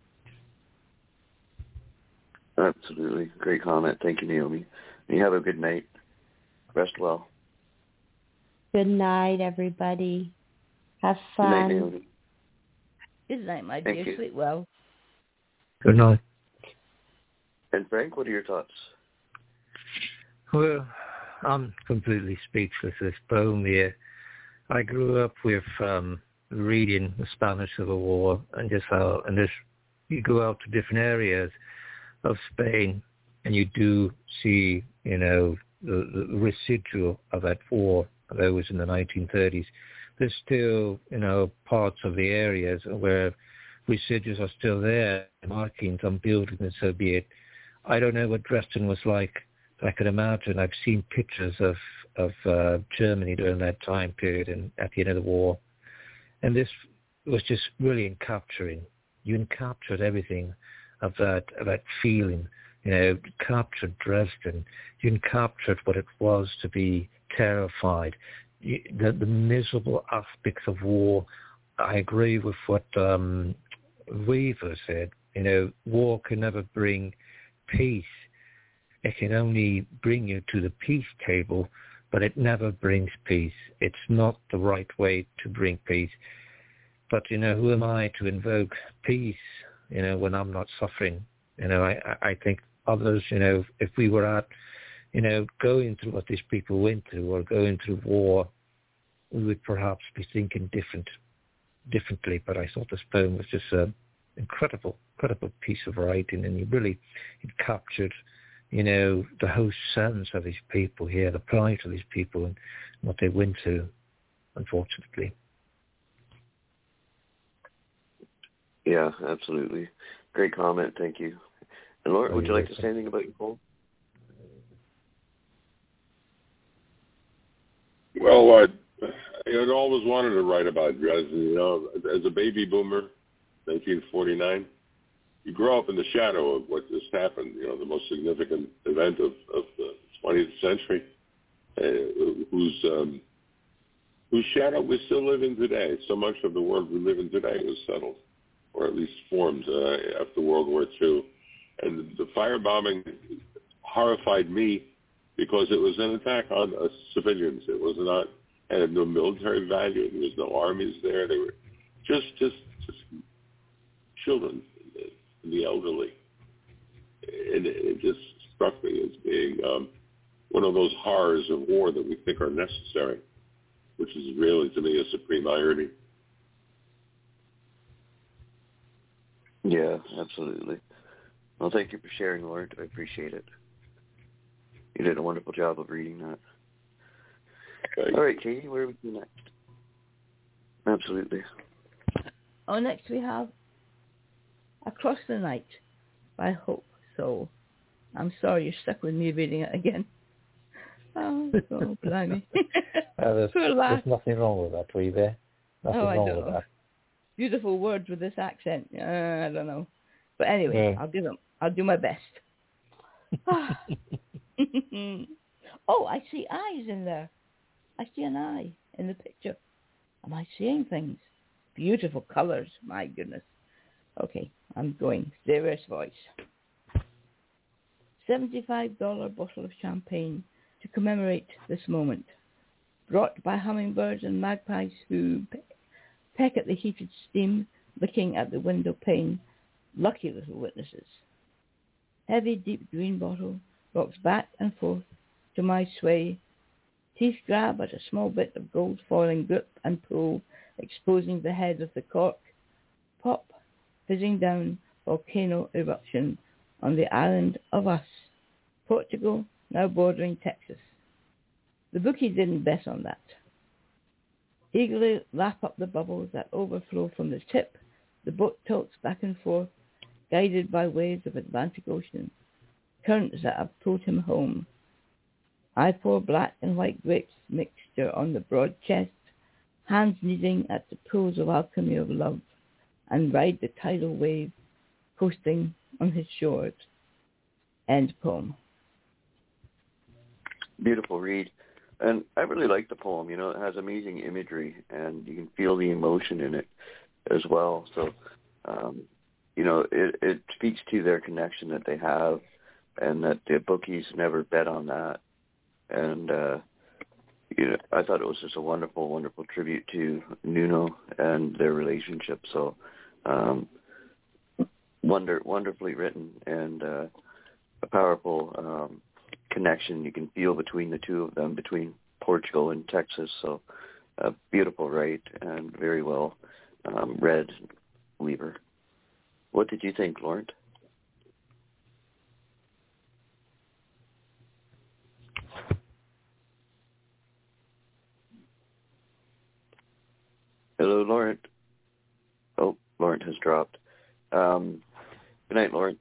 Absolutely. Great comment. Thank you, Naomi. You have a good night. Rest well.
Good night, everybody. Have fun.
Good night, Naomi.
Good night, my
Thank
dear.
you.
Sleep well.
Good night.
And Frank, what are your thoughts?
Well, I'm completely speechless. This poem here. I grew up with reading the Spanish Civil War and you go out to different areas of Spain and you do see, the residual of that war that was in the 1930s. There's still, parts of the areas where residuals are still there, markings on buildings and so be it. I don't know what Dresden was like. I can imagine. I've seen pictures of Germany during that time period and at the end of the war. And this was just really encapturing. You encaptured everything of that feeling. Captured Dresden. You encaptured what it was to be terrified. The miserable aspects of war. I agree with what Weaver said. War can never bring peace. It can only bring you to the peace table, but it never brings peace. It's not the right way to bring peace. But, who am I to invoke peace, when I'm not suffering? I think others, if we were at, going through what these people went through or going through war, we would perhaps be thinking differently. But I thought this poem was just an incredible piece of writing, and it captured, the whole sense of these people here, the plight of these people and what they went through, unfortunately.
Yeah, absolutely. Great comment. Thank you. And Laura, would you like to say anything about your poem?
Well, I'd always wanted to write about Dresden. As a baby boomer, 1949, you grow up in the shadow of what just happened. The most significant event of the 20th century, whose shadow we still live in today. So much of the world we live in today was settled, or at least formed after World War II. And the firebombing horrified me because it was an attack on civilians. It was not, had no military value. There was no armies there. They were just children and the elderly. And it just struck me as being one of those horrors of war that we think are necessary, which is really, to me, a supreme irony.
Yeah, absolutely. Well, thank you for sharing, Lord. I appreciate it. You did a wonderful job of reading that.
Okay.
All right, Katie, where are we going next? Absolutely.
Oh, next we have Across the Night by Hope Soul. I'm sorry you're stuck with me reading it again. Oh, blimey.
There's nothing wrong with that, Weaver. Nothing wrong with that.
Beautiful words with this accent. I don't know. But anyway, yeah. I'll do my best. Oh, I see eyes in there. I see an eye in the picture. Am I seeing things? Beautiful colors. My goodness. Okay, I'm going. Serious voice. $75 bottle of champagne to commemorate this moment. Brought by hummingbirds and magpies who peck at the heated steam, looking at the window pane. Lucky little witnesses. Heavy, deep green bottle rocks back and forth to my sway. Teeth grab at a small bit of gold foiling grip and pull, exposing the head of the cork. Pop, fizzing down, volcano eruption on the island of Us, Portugal, now bordering Texas. The bookie didn't bet on that. Eagerly lap up the bubbles that overflow from the tip. The boat tilts back and forth, guided by waves of Atlantic Ocean, currents that have pulled him home. I pour black and white grapes mixture on the broad chest, hands kneading at the pools of alchemy of love, and ride the tidal wave, coasting on his shores. End poem.
Beautiful read. And I really like the poem. You know, it has amazing imagery, and you can feel the emotion in it as well. So, you know, it speaks to their connection that they have, and that the bookies never bet on that. And, you know, I thought it was just a wonderful, wonderful tribute to Nuno and their relationship. So, wonderfully written, and a powerful connection you can feel between the two of them, between Portugal and Texas. So beautiful write and very well read, Weaver. What did you think, Laurent? Hello, Laurent. Oh, Laurent has dropped. Good night, Laurent.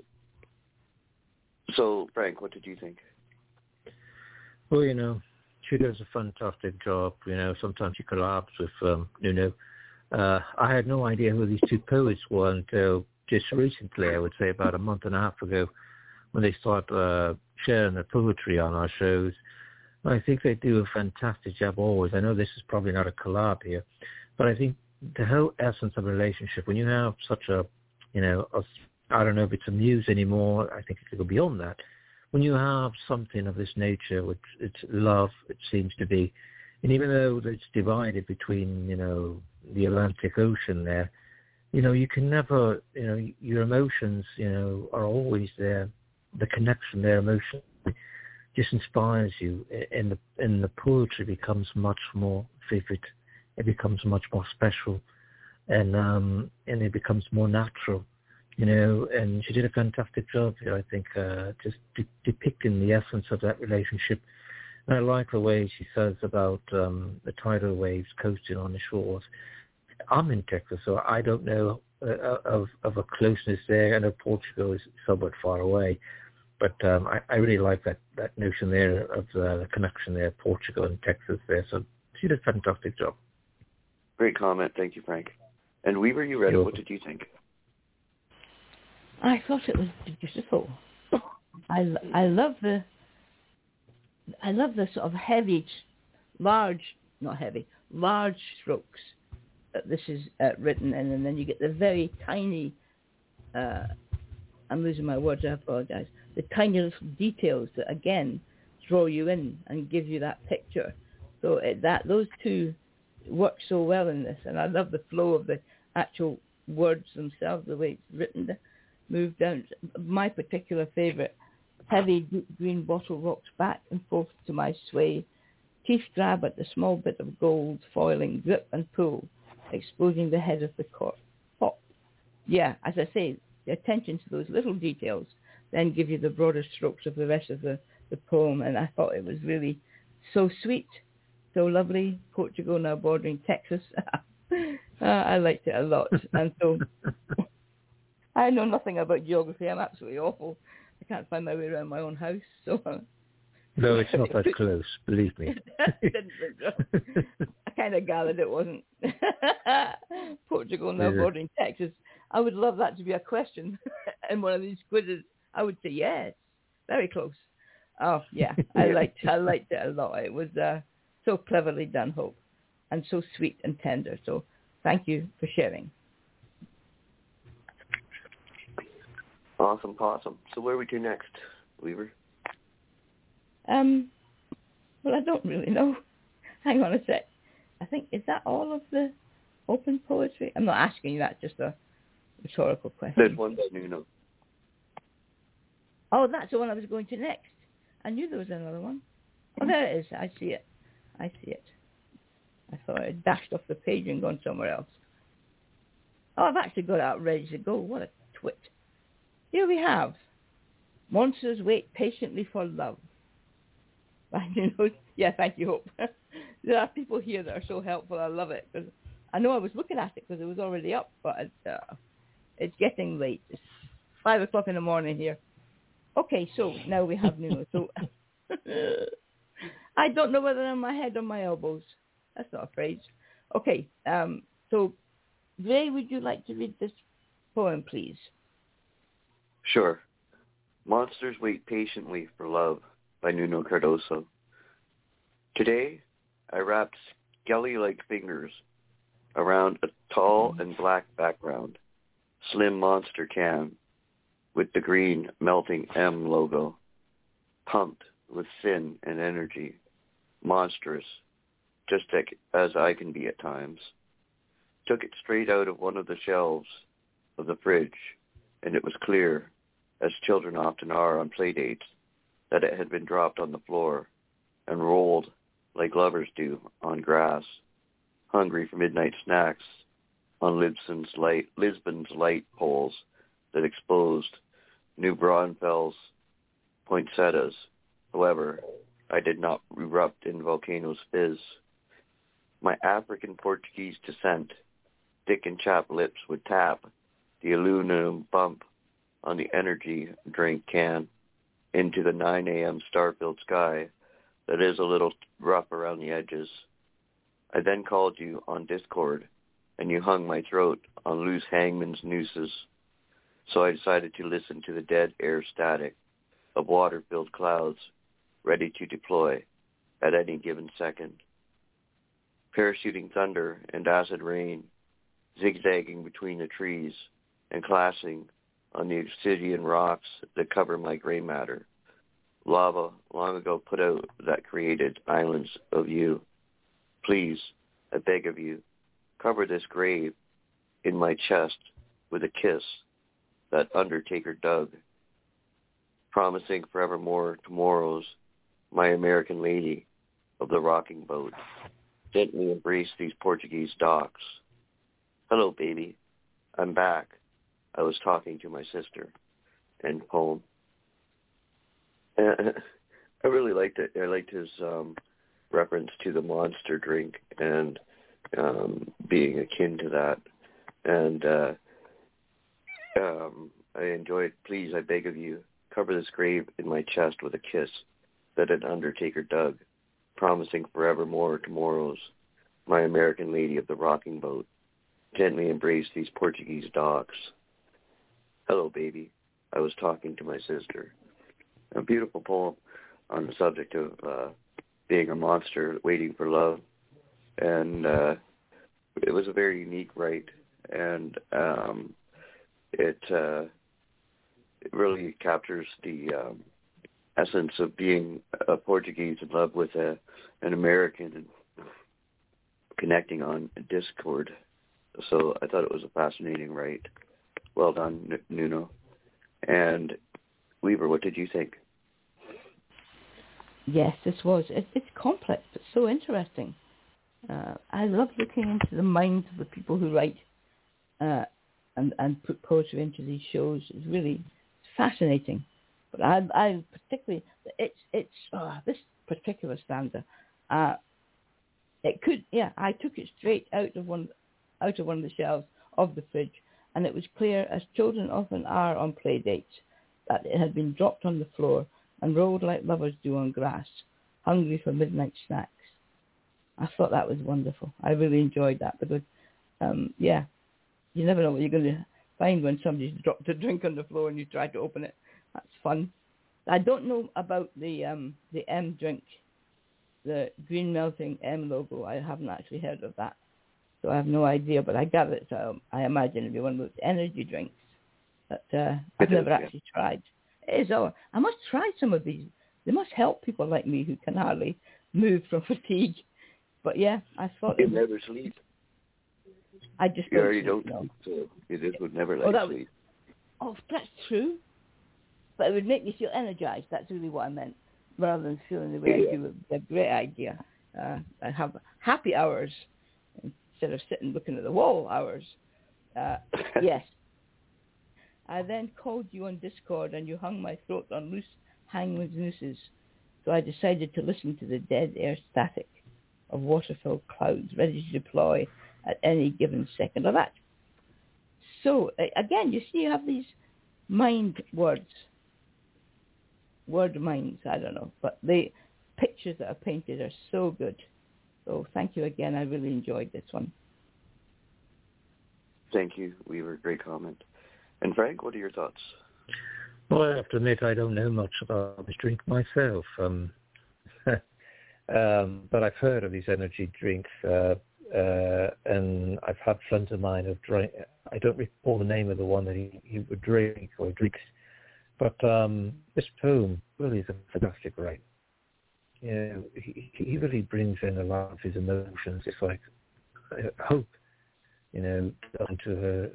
So, Frank, what did you think?
Well, you know, she does a fantastic job. You know, sometimes she collabs with Nuno. I had no idea who these two poets were until just recently, I would say about a month and a half ago, when they started sharing their poetry on our shows. I think they do a fantastic job always. I know this is probably not a collab here, but I think the whole essence of a relationship, when you have such a, you know, I don't know if it's a muse anymore, I think it could go beyond that. When you have something of this nature, which it's love, it seems to be, and even though it's divided between, you know, the Atlantic Ocean there, you know, you can never, you know, your emotions, you know, are always there. The connection there, emotionally, just inspires you, and the poetry becomes much more vivid. It becomes much more special, and it becomes more natural. You know, and she did a fantastic job here, I think, just depicting the essence of that relationship. And I like the way she says about the tidal waves coasting on the shores. I'm in Texas, so I don't know of a closeness there. I know Portugal is somewhat far away, but I really like that notion there of the connection there, Portugal and Texas there. So she did a fantastic job.
Great comment. Thank you, Frank. And Weaver, you read it. What did you think?
I thought it was beautiful. I love the sort of large strokes that this is written in, and then you get the very tiny, I'm losing my words, I apologize, the tiny little details that again draw you in and give you that picture. So those two work so well in this, and I love the flow of the actual words themselves, the way it's written, moved down. My particular favourite: heavy deep green bottle rocks back and forth to my sway, teeth grab at the small bit of gold, foiling, grip and pull, exposing the head of the cork. Pop. Yeah, as I say, the attention to those little details then give you the broader strokes of the rest of the poem, and I thought it was really so sweet, so lovely. Portugal now bordering Texas. I liked it a lot. And so I know nothing about geography. I'm absolutely awful. I can't find my way around my own house. So
no, it's not that close, believe me.
I kind of gathered it wasn't. Portugal now bordering Texas. I would love that to be a question in one of these quizzes. I would say yes, very close. Oh yeah, I liked it a lot. It was so cleverly done, Hope, and so sweet and tender. So thank you for sharing.
Awesome, possum. So where are we to next, Weaver?
Well, I don't really know. Hang on a sec. I think, is that all of the open poetry? I'm not asking you that, just a rhetorical question.
There's one by Nuno.
Oh, that's the one I was going to next. I knew there was another one. Oh, there it is. I see it. I thought I had dashed off the page and gone somewhere else. Oh, I've actually got it out ready to go. What a twit. Here we have Monsters Wait Patiently for Love. Yeah, thank you, Hope. There are people here that are so helpful. I love it. Because I know I was looking at it because it was already up, but it's getting late. It's 5 o'clock in the morning here. Okay, so now we have Nuno. So I don't know whether I'm my head or my elbows. That's not a phrase. Okay, so Ray, would you like to read this poem, please?
Sure. Monsters Wait Patiently for Love by Nuno Cardoso. Today, I wrapped skelly-like fingers around a tall and black background, slim monster can, with the green melting M logo, pumped with sin and energy, monstrous, just as I can be at times. Took it straight out of one of the shelves of the fridge, and it was clear, as children often are on play dates, that it had been dropped on the floor and rolled like lovers do on grass, hungry for midnight snacks on Lisbon's light poles that exposed New Braunfels poinsettias. However, I did not erupt in volcanoes fizz. My African Portuguese descent, thick and chapped lips would tap the aluminum bump on the energy drink can into the 9 a.m. star-filled sky that is a little rough around the edges. I then called you on Discord, and you hung my throat on loose hangman's nooses. So I decided to listen to the dead air static of water-filled clouds ready to deploy at any given second. Parachuting thunder and acid rain, zigzagging between the trees and clashing on the obsidian rocks that cover my gray matter. Lava long ago put out that created islands of you. Please, I beg of you, cover this grave in my chest with a kiss that undertaker dug, promising forevermore tomorrows, my American lady of the rocking boat. Gently embrace these Portuguese docks. Hello, baby. I'm back. I was talking to my sister. End poem. I really liked it. I liked his reference to the monster drink and being akin to that. And I enjoyed, please, I beg of you, cover this grave in my chest with a kiss that an undertaker dug, promising forevermore tomorrows, my American lady of the rocking boat. Gently embrace these Portuguese docks. Hello, baby. I was talking to my sister. A beautiful poem on the subject of being a monster waiting for love. And it was a very unique write. And it really captures the essence of being a Portuguese in love with an American and connecting on Discord. So I thought it was a fascinating rite. Well done, Nuno. And Weaver, what did you think?
Yes, this was. It's complex, but so interesting. I love looking into the minds of the people who write and put poetry into these shows. It's really fascinating. But I particularly, it's this particular stanza. It could, I took it straight out of one of the shelves of the fridge, and it was clear, as children often are on play dates, that it had been dropped on the floor and rolled like lovers do on grass, hungry for midnight snacks. I thought that was wonderful. I really enjoyed that because, you never know what you're going to find when somebody's dropped a drink on the floor and you try to open it. That's fun. I don't know about the M drink, the green melting M logo. I haven't actually heard of that, so I have no idea. But I gather it's, I imagine it'd be one of those energy drinks that I've never actually tried. It is. Oh, I must try some of these. They must help people like me who can hardly move from fatigue. But yeah, I thought
you never sleep.
I just
you already
sleep,
don't.
No.
So it would never let you sleep.
That's true. But it would make me feel energized. That's really what I meant. Rather than feeling the way I do, it's a great idea. I have happy hours instead of sitting looking at the wall hours. Yes. I then called you on Discord and you hung my throat on loose hangman's nooses. So I decided to listen to the dead air static of water-filled clouds ready to deploy at any given second of that. So, again, you see you have these mind words. Word minds, I don't know. But the pictures that are painted are so good. So thank you again. I really enjoyed this one.
Thank you, Weaver. Great comment. And Frank, what are your thoughts?
Well, I have to admit I don't know much about this drink myself. But I've heard of these energy drinks, and I've had friends of mine who've drank. I don't recall the name of the one that he would drink or drinks. But this poem really is a fantastic write. You know, he really brings in a lot of his emotions. It's like hope, you know, onto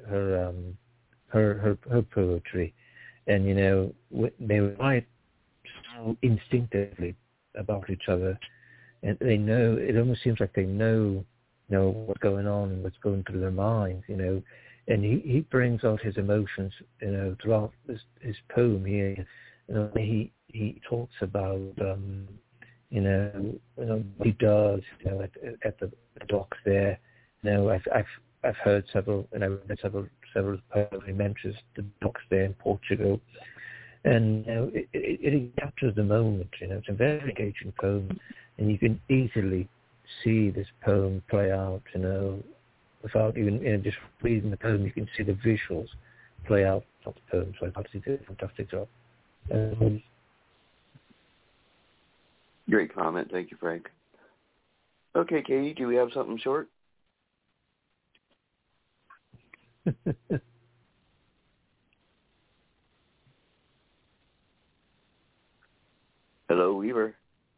her poetry, and you know they write so instinctively about each other, and they know. It almost seems like they know what's going on and what's going through their minds, you know. And he brings out his emotions, you know, throughout his poem here. You know, he talks about, you know what he does, you know, at the docks there. You know, I've heard several, and I've read several poems. He mentions the docks there in Portugal, and you know, it captures the moment. You know, it's a very engaging poem, and you can easily see this poem play out. You know, without even just reading the poem, you can see the visuals play out of the poem. So I thought he did a fantastic job.
Great comment. Thank you, Frank. Okay, Katie, do we have something short? Hello, Weaver.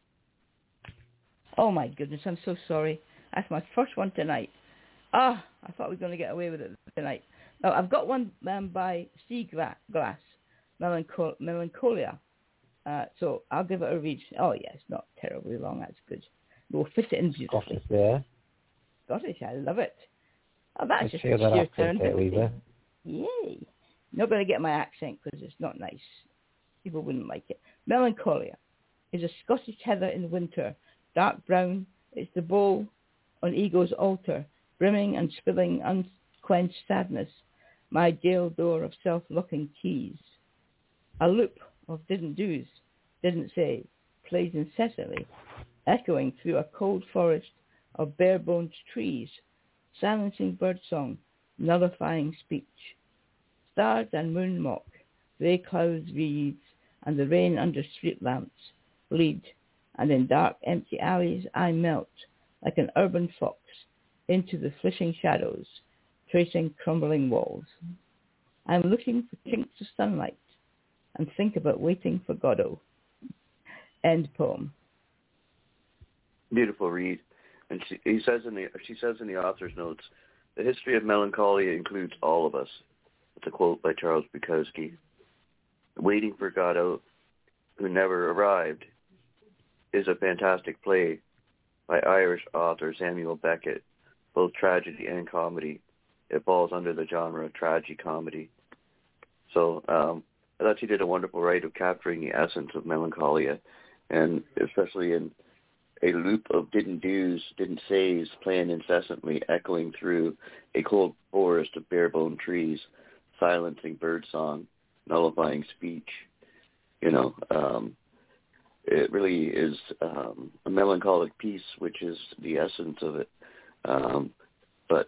Oh, my goodness. I'm so sorry. That's my first one tonight. I thought we were going to get away with it tonight. Now, I've got one by Sea Glass, Melancholia. So I'll give it a read. Oh, yeah, it's not terribly long. That's good. We'll fit it in beautifully.
Scottish there.
Scottish, I love it. Oh, that's just
your turn.
Yay. Not going to get my accent because it's not nice. People wouldn't like it. Melancholia is a Scottish heather in winter. Dark brown, it's the bowl on ego's altar, brimming and spilling unquenched sadness, my jail door of self-locking keys. A loop of didn't do's, didn't say, plays incessantly, echoing through a cold forest of bare-boned trees, silencing birdsong, nullifying speech. Stars and moon mock, grey clouds wreaths, and the rain under street lamps bleed, and in dark empty alleys I melt, like an urban fox, into the flitting shadows, tracing crumbling walls. I'm looking for chinks of sunlight, and think about waiting for Godot. end poem.
Beautiful read. And she says in the author's notes, the history of melancholia includes all of us. It's a quote by Charles Bukowski. Waiting for Godot, who never arrived, is a fantastic play by Irish author Samuel Beckett, both tragedy and comedy. It falls under the genre of tragicomedy. So I thought she did a wonderful write of capturing the essence of melancholia, and especially in a loop of didn't do's, didn't say's playing incessantly, echoing through a cold forest of bare-boned trees, silencing birdsong, nullifying speech. It really is a melancholic piece, which is the essence of it. But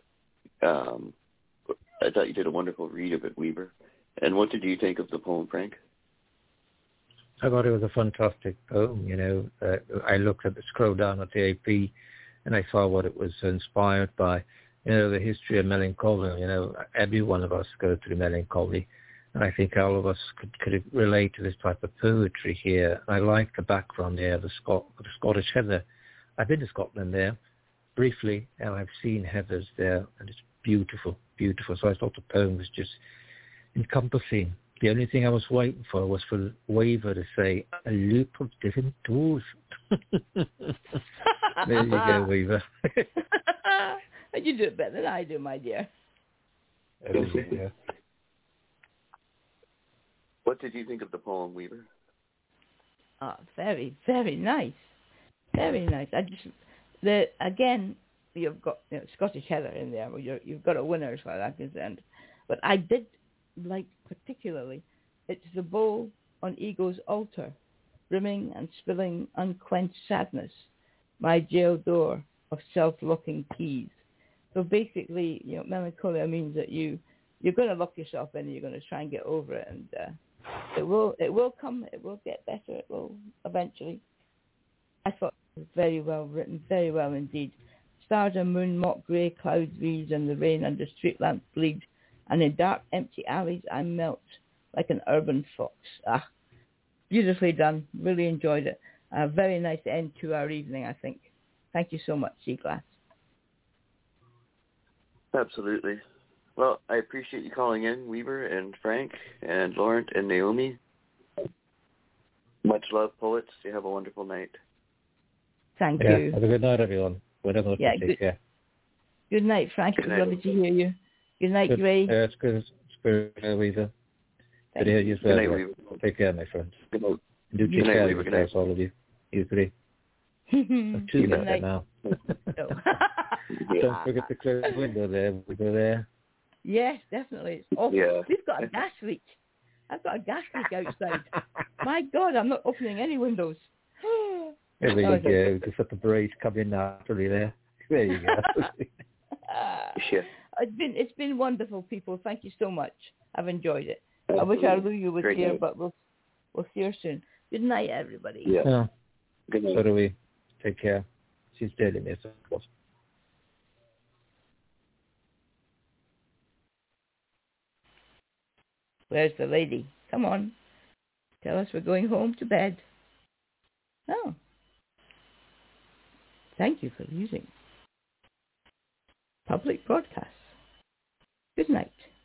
I thought you did a wonderful read of it, Weaver. And what did you think of the poem, Frank?
I thought it was a fantastic poem. I looked at the scroll down at the AP, and I saw what it was inspired by. The history of melancholy. Every one of us go through melancholy, and I think all of us could relate to this type of poetry here. I like the background there, the Scottish heather. I've been to Scotland there briefly, and I've seen heathers there, and it's beautiful, beautiful. So I thought the poem was just encompassing. The only thing I was waiting for was for Weaver to say, a loop of different doors. There you go, Weaver.
You do it better than I do, my dear.
Yeah.
What did you think of the poem, Weaver?
Very, very nice. Very nice. Again, you've got Scottish heather in there. You've got a winner as far as I'm concerned. But I did like particularly, it's the bowl on ego's altar, brimming and spilling unquenched sadness, my jail door of self-locking keys. So basically, melancholia means that you're going to lock yourself in and you're going to try and get over it, and it will come, it will get better, it will eventually. I thought it was very well written, very well indeed. Stars and moon mock grey clouds breeze, and the rain under street lamps bleed, and in dark, empty alleys I melt like an urban fox. Beautifully done. Really enjoyed it. A very nice end to our evening, I think. Thank you so much, Seaglass.
Absolutely. Well, I appreciate you calling in, Weaver and Frank and Laurent and Naomi. Much love, poets. You have a wonderful night.
Thank you.
Have a good night, everyone. Take care.
Good night, Frank. It was lovely to hear you. Good night, Gray.
Yeah, it's good. It's good, Weaver. Good to hear you as well.
Good night, Weaver.
Take care, my friends.
Good night.
Do take care of yourselves, all of you. You three. I'm too late now. Don't forget to close the window there. Window there.
Yes, definitely. It's awful.
Yeah.
We've got a gas leak. I've got a gas leak outside. My God, I'm not opening any windows.
There you go. Just let the breeze come in naturally there. There you go.
Yeah.
It's been wonderful, people. Thank you so much. I've enjoyed it. I wish our Luyu was here, but we'll see her soon. Good night, everybody.
Yeah. Good night.
So do we. Take care. She's deadly miss, of course.
Where's the lady? Come on. Tell us we're going home to bed. Oh. Thank you for using public broadcasts. Good night.